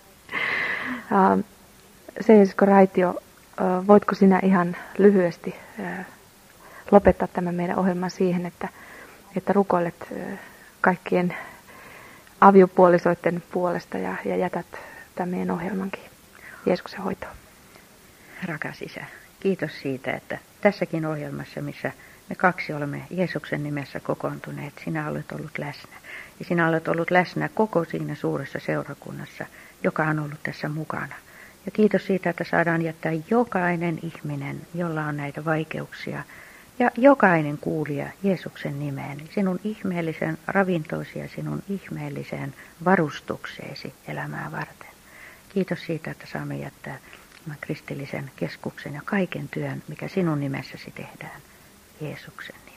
Speaker 1: Seisiko Raitio, voitko sinä ihan lyhyesti lopettaa tämän meidän ohjelman siihen, että, että rukoilet kaikkien aviopuolisoiden puolesta ja, ja jätät tämän meidän ohjelmankin Jeesuksen hoitoon.
Speaker 2: Rakas Isä, kiitos siitä, että tässäkin ohjelmassa, missä me kaksi olemme Jeesuksen nimessä kokoontuneet, sinä olet ollut läsnä. Ja sinä olet ollut läsnä koko siinä suuressa seurakunnassa, joka on ollut tässä mukana. Ja kiitos siitä, että saadaan jättää jokainen ihminen, jolla on näitä vaikeuksia, Ja jokainen kuulija Jeesuksen nimeen, sinun ihmeellisen ravintoisi ja sinun ihmeelliseen varustukseesi elämää varten. Kiitos siitä, että saamme jättää kristillisen keskuksen ja kaiken työn, mikä sinun nimessäsi tehdään, Jeesuksen nimeen.